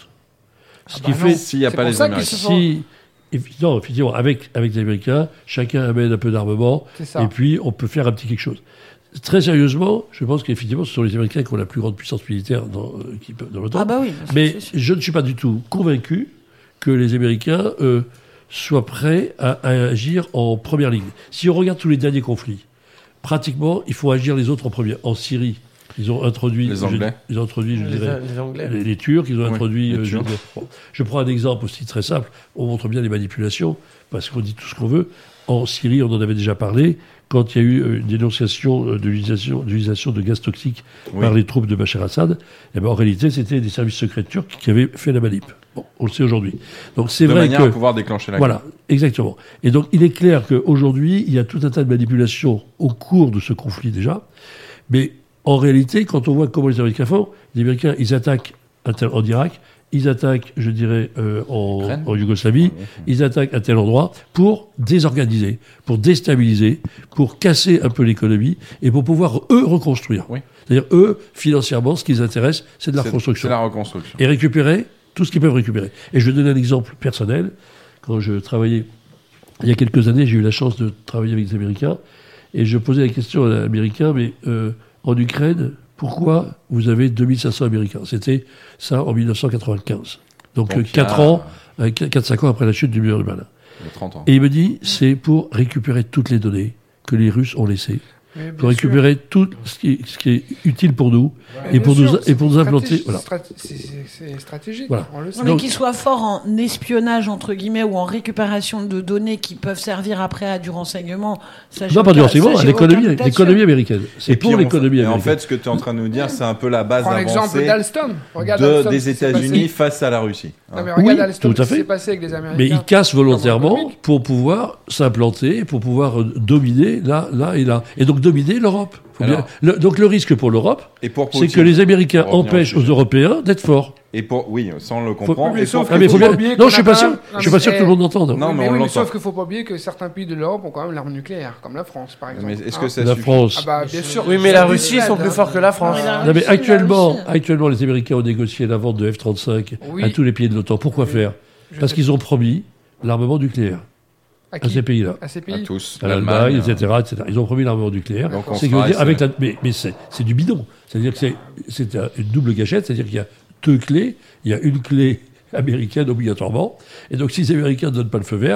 E: Ce qui
C: bah
E: fait,
C: non.
B: S'il n'y a
C: C'est
B: pas
C: pour
B: les
C: ça qu'ils
B: Américains.
C: se sont-
E: si, eff- non, effectivement, avec, avec les Américains, chacun amène un peu d'armement,
C: C'est ça.
E: et puis on peut faire un petit quelque chose. Très sérieusement, je pense qu'effectivement, ce sont les Américains qui ont la plus grande puissance militaire dans, euh, qui peut- dans l'OTAN.
F: Ah bah oui.
E: Mais
F: c'est sûr.
E: je ne suis pas du tout convaincu que les Américains euh, soient prêts à, à agir en première ligne. Si on regarde tous les derniers conflits, pratiquement, il faut agir les autres en première. En Syrie, ils ont introduit...
B: Les
E: je-
B: Anglais.
E: ils ont introduit, je
D: Les,
E: dirais...
D: les Anglais.
E: Les, les Turcs, ils ont
B: Oui,
E: introduit...
B: les
E: euh, je,
B: Turcs.
E: dirais- bon, je prends un exemple aussi très simple. On montre bien les manipulations, parce qu'on dit tout ce qu'on veut. En Syrie, on en avait déjà parlé, quand il y a eu euh, une dénonciation euh, de l'utilisation de l'utilisation de gaz toxiques
B: Oui.
E: par les troupes de Bachar Assad, eh ben, en réalité, c'était des services secrets turcs qui avaient fait la manip. Bon, on le sait aujourd'hui. Donc c'est
B: De
E: vrai
B: manière
E: que...
B: à pouvoir déclencher la
E: Voilà, exactement. Et donc, il est clair qu'aujourd'hui, il y a tout un tas de manipulations au cours de ce conflit déjà. Mais en réalité, quand on voit comment les Américains font, les Américains, ils attaquent un tel- en Irak, ils attaquent, je dirais, euh, en,
B: Ukraine.
E: en Yougoslavie, ils attaquent à tel endroit pour désorganiser, pour déstabiliser, pour casser un peu l'économie et pour pouvoir, eux, reconstruire.
B: Oui.
E: C'est-à-dire, eux, financièrement, ce qui les intéresse, c'est de la
B: C'est-
E: reconstruction
B: C'est la reconstruction.
E: et récupérer tout ce qu'ils peuvent récupérer. Et je vais donner un exemple personnel. Quand je travaillais, il y a quelques années, j'ai eu la chance de travailler avec des Américains, et je posais la question à l'Américain, mais euh, en Ukraine, pourquoi vous avez deux mille cinq cents Américains? C'était ça en mille neuf cent quatre-vingt-quinze. Donc,
B: Donc,
E: euh,
B: il y
E: quatre
B: a-
E: ans, euh, quatre cinq ans après la chute du mur de Berlin.
B: Il y a trente ans.
E: Et il me dit, c'est pour récupérer toutes les données que les Russes ont laissées,
C: Mais bien
E: pour récupérer tout ce qui, ce qui est utile pour nous,
C: sûr.
E: et pour
C: Bien
E: nous,
C: sûr,
E: et pour nous
C: c'est
E: implanter.
C: stratégique,
E: Voilà.
C: strat- c'est- c'est- C'est stratégique,
E: Voilà.
C: on le sait.
F: Non, mais
E: Donc-
F: qu'ils soient forts en espionnage, entre guillemets, ou en récupération de données qui peuvent servir après à du renseignement. Ça, j'ai
E: Non, pas du
F: aucun-
E: renseignement,
F: ça, j'ai
E: l'économie,
F: aucun doute
E: l'économie
F: là-dessus.
E: américaine. C'est
B: Et puis,
E: pour
B: on-
E: l'économie
B: et en
E: américaine.
B: fait, ce que tu es en train de nous dire, c'est un peu la base
C: Prends l'exemple
B: avancée
C: d'Alstom. Regarde
B: de,
C: Alstom,
B: des
C: ce qui s'est
B: États-Unis
C: passé.
B: face à la Russie.
C: Non, mais
E: Oui,
C: regarde Alstom,
E: tout à
C: ce qui
E: fait.
C: s'est passé avec les Américains.
E: Mais ils cassent volontairement
C: économique.
E: pour pouvoir s'implanter, pour pouvoir euh, dominer là, là et là. Et donc dominer l'Europe. Faut bien-
B: Alors-
E: le- donc le risque pour l'Europe,
B: Et pour
E: c'est
B: Poutine,
E: que les Américains
B: pour revenir au
E: empêchent aux
B: sujet.
E: Européens d'être forts.
B: Et pour, oui, ça on le comprend.
C: mais
B: Et
C: sauf
B: pour-
E: Ah, mais
C: faut
E: faut
C: pas
E: bien-
C: oublier
E: Non,
C: qu'on
E: je suis
C: a
E: pas
C: quand
E: sûr.
C: même-
E: Je suis pas
C: mais-
E: sûr que tout le monde l'entende.
B: Non,
C: Oui,
B: mais
C: mais
B: on
C: oui, mais
B: l'entend.
C: sauf qu'il ne faut pas oublier que certains pays de l'Europe ont quand même l'arme nucléaire, comme la France, par exemple.
B: Mais est-ce
C: Hein.
B: que ça
E: La
B: suffit
E: France.
C: Ah bah, bien sûr.
D: Oui, mais la Russie, ils sont plus forts que la France.
F: Mais la
E: Non, mais
F: Russie, la
E: actuellement,
F: Russie.
E: actuellement, les Américains ont négocié la vente de F trente-cinq
C: Oui.
E: à tous les pays de l'OTAN. Pourquoi
C: Oui.
E: faire
C: Je
E: Parce
C: sais.
E: qu'ils ont promis l'armement nucléaire
C: À
E: à
C: qui
E: ces pays-là.
C: À ces
B: à
C: pays
B: tous.
E: À l'Allemagne, et cetera, et cetera. Ils ont promis l'armement nucléaire.
B: Donc on
E: C'est
B: sera
E: que dire, avec
B: resté-
E: la, mais mais c'est, c'est du bidon. C'est-à-dire que c'est, c'est un- une double gâchette, c'est-à-dire qu'il y a deux clés. Il y a une clé américaine obligatoirement. Et donc, si les Américains ne donnent pas le feu vert,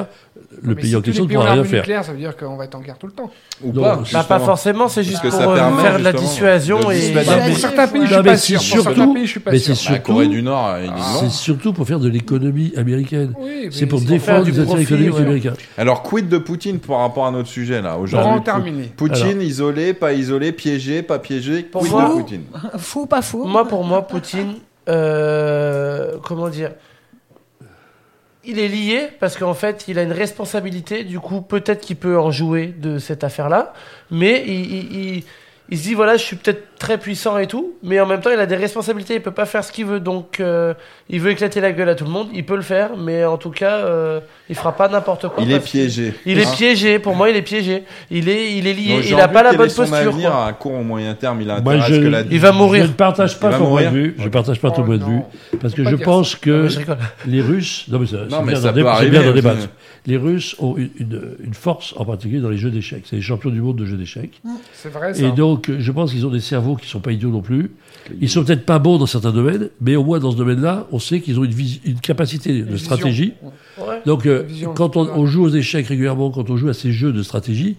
E: le
C: Mais
E: pays
C: si
E: en
C: tous les
E: question ne
C: pays ont
E: pourra rien
C: l'arme
E: faire.
C: nucléaire, ça veut dire qu'on va être en guerre tout le temps.
B: Ou
E: Non,
B: pas.
E: bah,
D: Bah, pas
B: justement.
D: forcément, c'est juste
B: Parce que
D: pour
B: ça
D: euh,
B: permet,
D: faire de la
B: justement,
D: dissuasion
B: de
D: et.
B: dissuader.
C: Pour
B: mais-
C: certains pays, je
E: Non,
C: suis
E: mais
C: pas
E: c'est
C: sûr. Pour
E: surtout-
C: certains pays, je suis pas
E: mais
C: sûr.
E: c'est
B: La
E: surtout-
B: Corée du Nord, il est
E: C'est
B: long.
E: surtout pour faire de l'économie américaine.
C: Oui, mais
E: C'est pour
C: c'est
E: défendre
D: faire du
E: les intérêts
D: profit,
E: économiques
D: ouais.
E: américains.
B: Alors, quid de Poutine par rapport à notre sujet là
C: Pour
B: aujourd'hui
C: en terminer.
B: Poutine
E: Alors.
B: isolé, pas isolé, piégé, pas piégé.
D: Pour
B: Quid
D: moi-
B: de Poutine
F: Fou, pas fou.
D: Moi, pour moi, Poutine, euh, comment dire, il est lié parce qu'en fait, il a une responsabilité. Du coup, peut-être qu'il peut en jouer de cette affaire-là, mais il, il, il, il se dit voilà, je suis peut-être très puissant et tout, mais en même temps, il a des responsabilités. Il peut pas faire ce qu'il veut, donc euh, il veut éclater la gueule à tout le monde. Il peut le faire, mais en tout cas, euh, il fera pas n'importe quoi.
B: Il est
D: parce que-
B: piégé.
D: Il est
B: Hein
D: piégé. Pour moi, il est piégé. Il est, il est lié.
B: Aujourd'hui,
D: il a pas la
B: quel
D: bonne
B: est son
D: posture.
B: avenir
D: quoi.
B: à court ou moyen terme, il a
E: Moi,
B: intérêt à
E: je-
B: ce que la...
D: Il va mourir.
E: Je ne partage pas
B: Il va
E: ton point
B: mourir.
E: de vue. Je partage pas ton
C: Oh,
E: point de
C: non.
E: vue. Parce que
C: Faut pas
E: je
C: dire
E: pense
C: ça.
E: que
D: Non, mais je rigole.
E: les Russes. Non, mais ça- c'est
B: Non, mais
E: bien
B: ça
E: d'en dé-
B: peut
E: c'est
B: arriver
E: bien d'en
B: aussi.
E: débattre. Les Russes ont une, une- une force en particulier dans les jeux d'échecs. C'est les champions du monde de jeux d'échecs.
C: C'est vrai, ça.
E: Et donc, euh, je pense qu'ils ont des cerveaux qui sont pas idiots non plus. Ils sont peut-être pas bons dans certains domaines, mais au moins dans ce domaine-là, on sait qu'ils ont une, vis- une capacité de
C: Vision.
E: stratégie.
D: Ouais.
E: Donc, euh,
C: Vision.
E: quand on, on joue aux échecs régulièrement, quand on joue à ces jeux de stratégie,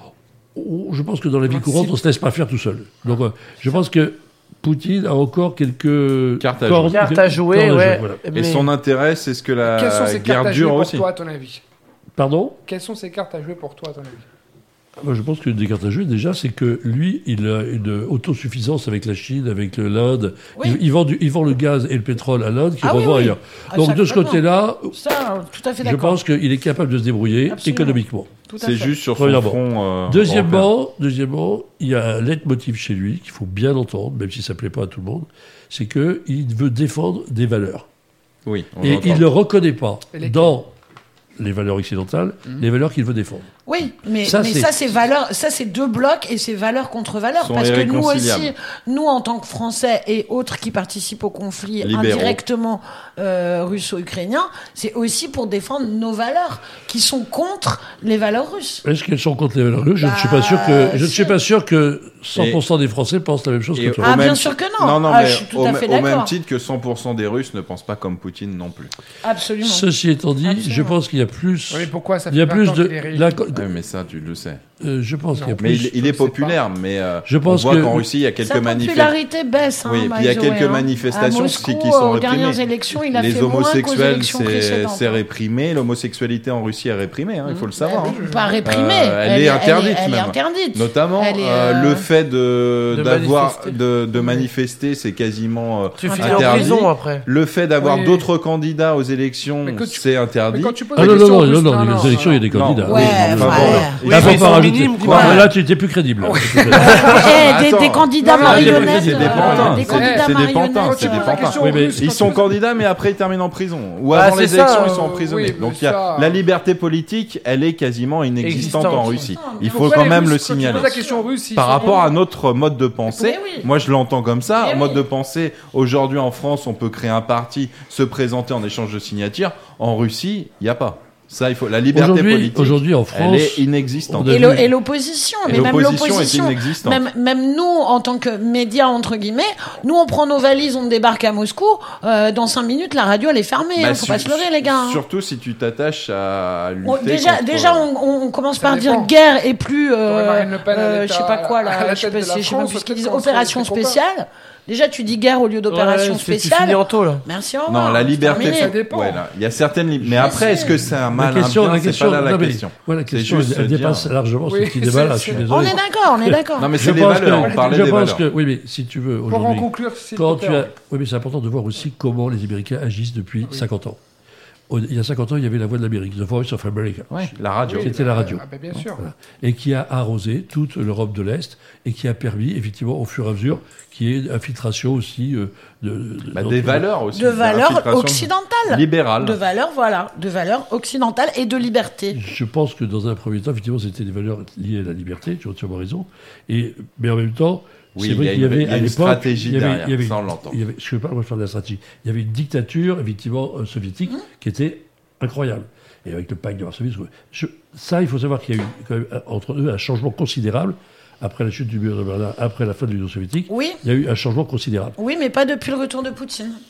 E: on- je pense que dans la vie
C: Ouais,
E: courante,
C: si-
E: on se laisse pas faire tout seul. Donc, euh, je pense que Poutine a encore quelques
B: Cartes à
E: cordes-
D: Carte à jouer,
E: cordes à
D: ouais.
E: voilà.
B: Et
D: Mais-
B: son intérêt, c'est ce que
C: Quelles sont
B: la
C: ces
B: guerre
C: cartes à jouer
B: dure
C: pour
B: aussi.
C: toi, à ton avis
E: Pardon?
C: Quelles sont ces cartes à jouer pour toi, à ton avis
E: Moi, je pense que des cartes à jouer, déjà, c'est que lui, il a une autosuffisance avec la Chine, avec l'Inde.
F: Oui.
E: Il, il vend du- il vend le gaz et le pétrole à l'Inde, qui
F: Ah oui,
E: revend
F: oui.
E: ailleurs.
F: Ah,
E: Donc,
F: ça,
E: de ce
F: complètement.
E: côté-là,
F: Ça, tout à fait
E: je
F: d'accord.
E: pense qu'il est capable de se débrouiller
F: Absolument.
E: économiquement.
F: Tout à
B: C'est
F: fait.
B: juste sur son
E: Premièrement.
B: front. euh, européen.
E: Deuxièmement, deuxièmement, il y a un leitmotiv chez lui qu'il faut bien entendre, même si ça ne plaît pas à tout le monde, c'est qu'il veut défendre des valeurs.
B: Oui, on
E: Et
B: l'entend.
E: il ne reconnaît pas
C: Et lesquelles
E: dans les valeurs occidentales les valeurs qu'il veut défendre.
F: Oui, mais
E: Ça,
F: ça, mais
E: c'est-
F: ça c'est valeurs, ça c'est deux blocs et c'est valeurs contre valeurs
B: Sont
F: parce que nous aussi,
B: irréconciliables.
F: nous en tant que Français et autres qui participent au conflit
B: Libéraux.
F: indirectement euh, russo-ukrainien, c'est aussi pour défendre nos valeurs qui sont contre les valeurs russes.
E: Est-ce qu'elles sont contre les valeurs russes? Je ne suis
F: Bah,
E: pas sûr que je ne
F: si.
E: suis pas sûr que cent pour cent des Français pensent la même chose
B: Et
E: que toi.
F: Ah,
B: au
F: bien
B: même
F: sûr
B: ti-
F: que non.
B: Non, non,
F: Ah,
B: mais
F: je suis tout
B: au,
F: à
B: me-
F: fait
B: au même
F: d'accord.
B: titre que cent pour cent des Russes ne pensent pas comme Poutine non plus.
F: Absolument.
E: Ceci étant dit,
F: Absolument.
E: je pense qu'il y a plus.
C: Oui, mais pourquoi ça
E: il y a
C: fait
E: plus
C: vingt ans
E: de.
C: qu'il est réélu
E: la-
B: Oui, mais ça, tu le sais.
E: euh, je pense
C: Non.
E: qu'il y a
B: Mais
E: plus.
B: il, il est
C: je sais
B: populaire, mais euh,
E: Je pense
B: on voit
E: que-
B: qu'en Russie, il y a quelques
F: Sa
B: manifestations.
F: popularité baisse. Hein,
B: Oui, puis il y a
F: by the way,
B: quelques
F: hein.
B: manifestations
F: à
B: qui-
F: Moscou,
B: qui sont
F: aux
B: réprimées.
F: dernières élections, il a
B: Les
F: fait moins qu'aux
B: homosexuels,
F: élections
B: c'est
F: précédentes.
B: c'est réprimé. L'homosexualité en Russie est réprimée, hein, il faut le savoir. hein.
F: Pas réprimée.
B: Euh, elle est interdite
F: Elle est,
B: même.
F: interdite.
B: Notamment,
F: Elle est,
B: euh,
F: euh,
B: le fait de
D: de
B: d'avoir
D: manifester.
B: de, de manifester, c'est quasiment euh,
D: Tu finis
F: Interdit.
D: en
B: interdit.
D: prison après.
B: Le fait d'avoir
C: Oui.
B: d'autres candidats aux élections,
C: Mais que tu-
B: c'est
C: Mais
B: interdit.
C: quand tu poses
E: Ah
C: la
E: non, non,
C: question
E: non,
C: aux
E: non,
C: Russes-
E: non, les élections, il y a des
B: non.
E: candidats.
F: Ouais,
B: Oui,
F: enfin,
B: enfin, bon.
F: ouais.
D: Oui,
E: Là,
D: mais
E: faut
D: ils
E: pas
D: sont
E: rajouter.
D: minimes,
E: Bon,
D: quoi.
E: là, tu n'étais plus crédible.
F: Eh, des,
B: Attends.
F: des candidats
C: Non, non,
F: marionnettes.
B: c'est des
F: euh,
B: pantins.
F: des
B: C'est-
F: candidats
B: c'est des
F: marionnettes.
B: pantins, c'est des
F: euh,
B: pantins.
E: Oui, mais
B: Ils sont candidats, mais après ils terminent en prison. Ou
D: Ah,
B: avant
D: c'est
B: les
D: ça,
B: élections, ils
D: euh,
B: sont emprisonnés.
C: oui, mais
B: Donc il y a
C: ça-
B: la liberté politique, elle est quasiment inexistante
D: Existante.
B: en Russie. Il faut
C: Pourquoi
B: quand
C: les
B: même
C: Russes,
B: le
C: quand tu
B: signaler.
C: poses la question aux Russes, ils
B: Par
C: sont-
B: rapport à notre mode de pensée,
F: Mais oui.
B: moi je l'entends comme ça,
F: Mais
B: un mode
F: oui.
B: de pensée, aujourd'hui en France on peut créer un parti, se présenter en échange de signatures, en Russie il n'y a pas. Ça il faut, la liberté
E: Aujourd'hui,
B: politique,
E: aujourd'hui en
B: elle
E: France,
B: est inexistante.
E: on a
F: Et
E: vu-
F: le- et l'opposition,
B: Et
F: mais même
B: l'opposition est
F: l'opposition,
B: inexistante.
F: même, même nous, en tant que médias, entre guillemets, nous, on prend nos valises, on débarque à Moscou, euh, dans cinq minutes, la radio, elle est fermée,
B: Bah,
F: hein, faut
B: su-
F: pas se leurrer, les gars. hein.
B: Surtout si tu t'attaches à lutter
F: On- déjà,
B: contre-
F: déjà, on, on- on commence
C: Ça
F: par
C: dépend.
F: dire guerre et plus, euh,
C: T'aurais Marine Le Pen à
F: euh,
C: l'État-
F: je sais pas quoi
C: à
F: là,
C: la
F: je sais
C: tête
F: pas,
C: de la
F: si- je sais même
C: France,
F: plus ce qu'ils disent,
C: peut-être qu'on serait
F: opération
C: très contents.
F: spéciale. Déjà, tu dis guerre au lieu d'opération
D: Ouais, c'est- tu
F: spéciale.
D: finis en taux, là.
F: Merci, au revoir.
B: Non, la
F: c'est
B: liberté,
F: terminé.
C: ça dépend.
B: ouais, là, il y a certaines lib- Mais
F: Je
B: après,
F: sais.
B: est-ce que c'est un mal,
E: La question,
B: un bien,
E: la
B: c'est
E: question,
B: pas là la
E: non, mais-
B: question.
E: ouais, la
B: C'est
E: question,
B: juste
E: elle, elle
B: se
E: dépasse
B: dire-
E: largement
C: Oui,
E: ce petit débat là. Je
C: c'est-
E: suis
C: c'est-
E: désolé.
F: On est d'accord, on est d'accord.
B: Non, mais
E: Je
B: c'est des
E: pense
B: valeurs,
E: que-
B: on parlait
E: je
B: des
E: pense
B: valeurs.
E: que, oui, mais si tu veux,
C: Pour en
E: aujourd'hui,
C: conclure, s'il
E: quand
C: te
E: tu
C: plaît.
E: as, oui, mais c'est important de voir aussi comment les Américains agissent depuis cinquante ans. Au- Il y a cinquante ans, il y avait la Voix de l'Amérique, The Voice of America,
B: Ouais, la radio.
C: Oui,
E: c'était la radio.
C: Ah, bah, bien sûr.
E: Voilà. Et qui a arrosé toute l'Europe de l'Est et qui a permis, effectivement, au fur et à mesure, qu'il y ait une infiltration aussi euh, de, de-
B: Bah,
E: dans-
B: des valeurs aussi.
F: De valeurs
B: l'infiltration
F: occidentales.
B: libérale.
F: De valeurs, voilà, de valeurs occidentales et de liberté.
E: Je pense que dans un premier temps, effectivement, c'était des valeurs liées à la liberté, tu as entièrement raison. Et, mais en même temps,
B: Oui,
E: c'est
B: il y
E: vrai
B: a
E: qu'il y
B: une-
E: avait
B: il y a
E: à
B: une
E: l'époque,
B: stratégie
E: il y avait-
B: derrière,
E: il y avait-
B: ça, on l'entend.
E: il y avait- je ne vais pas moi faire de la stratégie. Il y avait une dictature, effectivement, euh, soviétique, qui était incroyable. Et avec le pacte de Varsovie, je- ça, il faut savoir qu'il y a eu quand même, euh, entre eux un changement considérable après la chute du mur de Berlin, après la fin de l'Union soviétique.
F: Oui,
E: Il y a eu un changement considérable.
F: oui, mais pas depuis le retour de Poutine.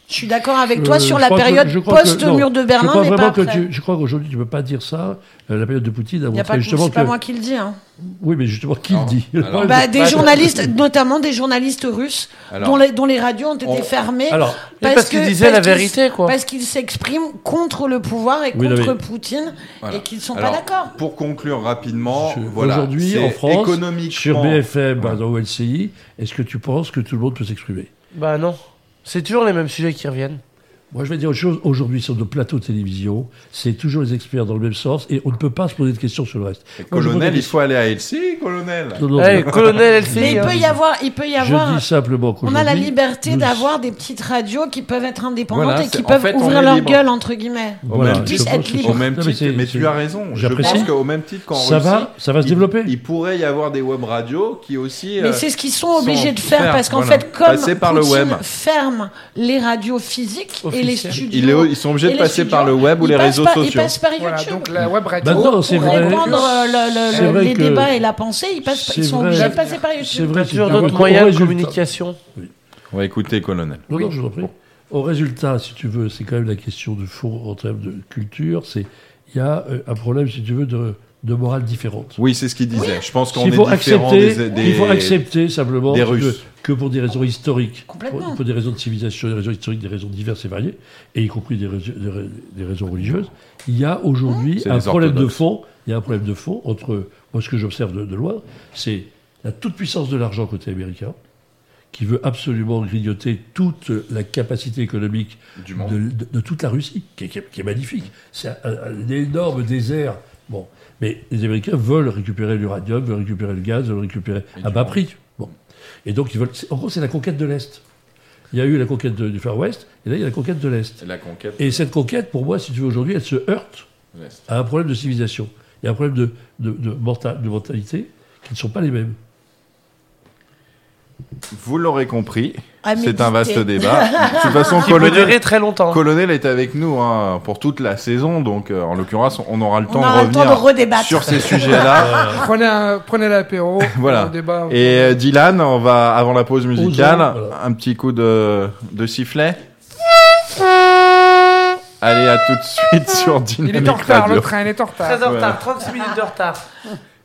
F: Je suis d'accord avec toi
E: Euh,
F: sur
E: je
F: la
E: crois que-
F: période
E: je crois que-
F: post-mur de
E: je
F: Berlin,
E: crois
F: mais pas
E: vraiment que
F: après.
E: tu, je crois qu'aujourd'hui, tu ne peux pas dire ça. Euh, la période de Poutine a
F: Il y a
E: montré
F: pas,
E: justement
F: c'est
E: que.
F: pas moi qui le dis. Hein.
E: Oui, mais justement, qui
B: Alors,
E: le dit
B: alors-
F: Bah, des
B: Bah,
F: journalistes, notamment des journalistes russes,
B: Alors,
F: dont, les, dont les radios ont été
B: on-
F: fermées.
E: Alors,
D: Mais parce qu'ils disaient la vérité, quoi.
F: Parce qu'ils s'expriment contre le pouvoir et
E: Oui, non,
F: contre
E: mais-
F: Poutine
B: Voilà.
F: et qu'ils ne sont
B: Alors,
F: pas d'accord.
B: Pour conclure rapidement,
E: je-
B: voilà,
E: aujourd'hui,
B: c'est
E: en France,
B: économiquement,
E: sur B F M,
B: Ouais.
E: dans O L C I, est-ce que tu penses que tout le monde peut s'exprimer?
D: Bah non. C'est toujours les mêmes sujets qui reviennent.
E: Moi, je vais dire autre chose. Aujourd'hui, sur nos plateaux de télévision, c'est toujours les experts dans le même sens et on ne peut pas se poser de questions sur le reste.
B: Et
E: Moi, je
B: colonel,
E: pose des
B: il faut aller à Helsinki, colonel.
E: Non, non,
D: Hey,
E: je-
D: colonel L C I.
F: Mais il
D: hein.
F: peut y avoir, il peut y
E: je
F: avoir.
E: dis simplement
F: On
E: qu'aujourd'hui.
F: a la liberté
E: nous-
F: d'avoir des petites radios qui peuvent être indépendantes
B: Voilà,
F: et qui
B: c'est- en
F: peuvent
B: fait, on
F: ouvrir
B: est
F: leur
B: libre.
F: gueule, entre guillemets.
B: Au
E: Voilà,
B: même
E: je
F: puisse
E: pense
F: être
E: que-
F: libre.
B: Au même
E: Non, mais
B: titre,
E: c'est-
B: mais,
E: c'est-
B: tu as raison. Je
E: j'apprécie.
B: pense qu'au même titre qu'en
E: Ça
B: Russie,
E: va, ça va se
B: il-
E: développer.
B: Il pourrait y avoir des web radios qui aussi.
F: Mais
B: euh,
F: c'est ce qu'ils sont obligés
B: sans
F: de faire
B: faire,
F: parce qu'en
B: voilà.
F: fait, comme
B: Passer par le
F: Poutine
B: web.
F: ferme les radios physiques et les
D: Officielles.
F: studios,
B: Il est- ils sont obligés
F: et
B: de
F: les
B: passer par
F: studios,
B: le web ou
F: ils
B: les
F: passent
B: réseaux
F: par-
B: sociaux.
F: Ils passent par
C: Voilà,
F: YouTube.
C: donc la web radio.
E: Maintenant, c'est
F: Pour
E: vrai.
F: répandre euh, le- le-
E: C'est
F: le-
E: vrai
F: les
E: que-
F: débats et la pensée, ils, passent,
E: c'est
F: ils sont
E: vrai.
F: obligés de passer par
E: C'est
F: YouTube.
E: vrai.
D: T'as
E: si
D: toujours
E: tu
D: d'autres
E: veux-
D: moyens
E: au
D: de
E: résultat-
D: communication.
B: On va écouter, colonel.
E: Non, non, je vous en prie. Au résultat, si tu veux, c'est quand même la question de fond en termes de culture. C'est il y a euh, un problème, si tu veux, de, de morale différente.
B: Oui, c'est ce qu'il disait. Je pense qu'on
E: Il
B: est
E: faut
B: différent
E: accepter,
B: des, des-
E: il faut accepter simplement
B: des
E: si tu
B: Russes.
E: veux, que pour des raisons historiques,
F: Complètement.
E: pour, pour des raisons de civilisation, des raisons historiques, des raisons diverses et variées, et y compris des, raisons- des ra- des raisons religieuses, il y a aujourd'hui
B: C'est
E: un
B: les
E: problème de
B: orthodoxes.
E: fond. Il y a un problème de fond entre moi ce que j'observe de, de loin, c'est la toute puissance de l'argent côté américain, qui veut absolument grignoter toute la capacité économique
B: Du monde.
E: de, de- de toute la Russie, qui est, qui est- qui est magnifique. C'est un, un énorme désert. Bon, mais les Américains veulent récupérer l'uranium, veulent récupérer le gaz, veulent récupérer
B: Et
E: à
B: du
E: bas
B: monde.
E: prix. Bon, et donc ils veulent. c'est- En gros, c'est la conquête de l'Est. Il y a eu la conquête de- du Far West, et là il y a la conquête de l'Est.
B: C'est la conquête.
E: Et cette conquête, pour moi, si tu veux aujourd'hui, elle se heurte
B: de l'Est.
E: à un problème de civilisation. Il y a un problème de, de, de, menta- de mentalité qui ne sont pas les mêmes.
B: Vous l'aurez compris,
F: À
B: c'est un vaste
F: méditer.
B: débat. De toute façon,
D: Qui peut
B: colonel,
D: durer très longtemps.
B: colonel est avec nous hein, pour toute la saison, donc euh, en l'occurrence, on aura le
F: On
B: temps de
F: aura le temps
B: revenir
F: de redébattre.
B: sur ces sujets-là.
C: Prenez, un- prenez l'apéro.
B: Voilà.
C: un débat.
B: Et euh, Dylan, on va avant la pause musicale,
E: Osons, voilà.
B: un petit coup de, de sifflet. Allez, à tout de suite sur
C: Il
B: Dynamique
C: est en retard,
B: Radio.
C: le train, il est en retard.
D: Très en
B: Ouais.
D: retard, trente-six minutes de retard.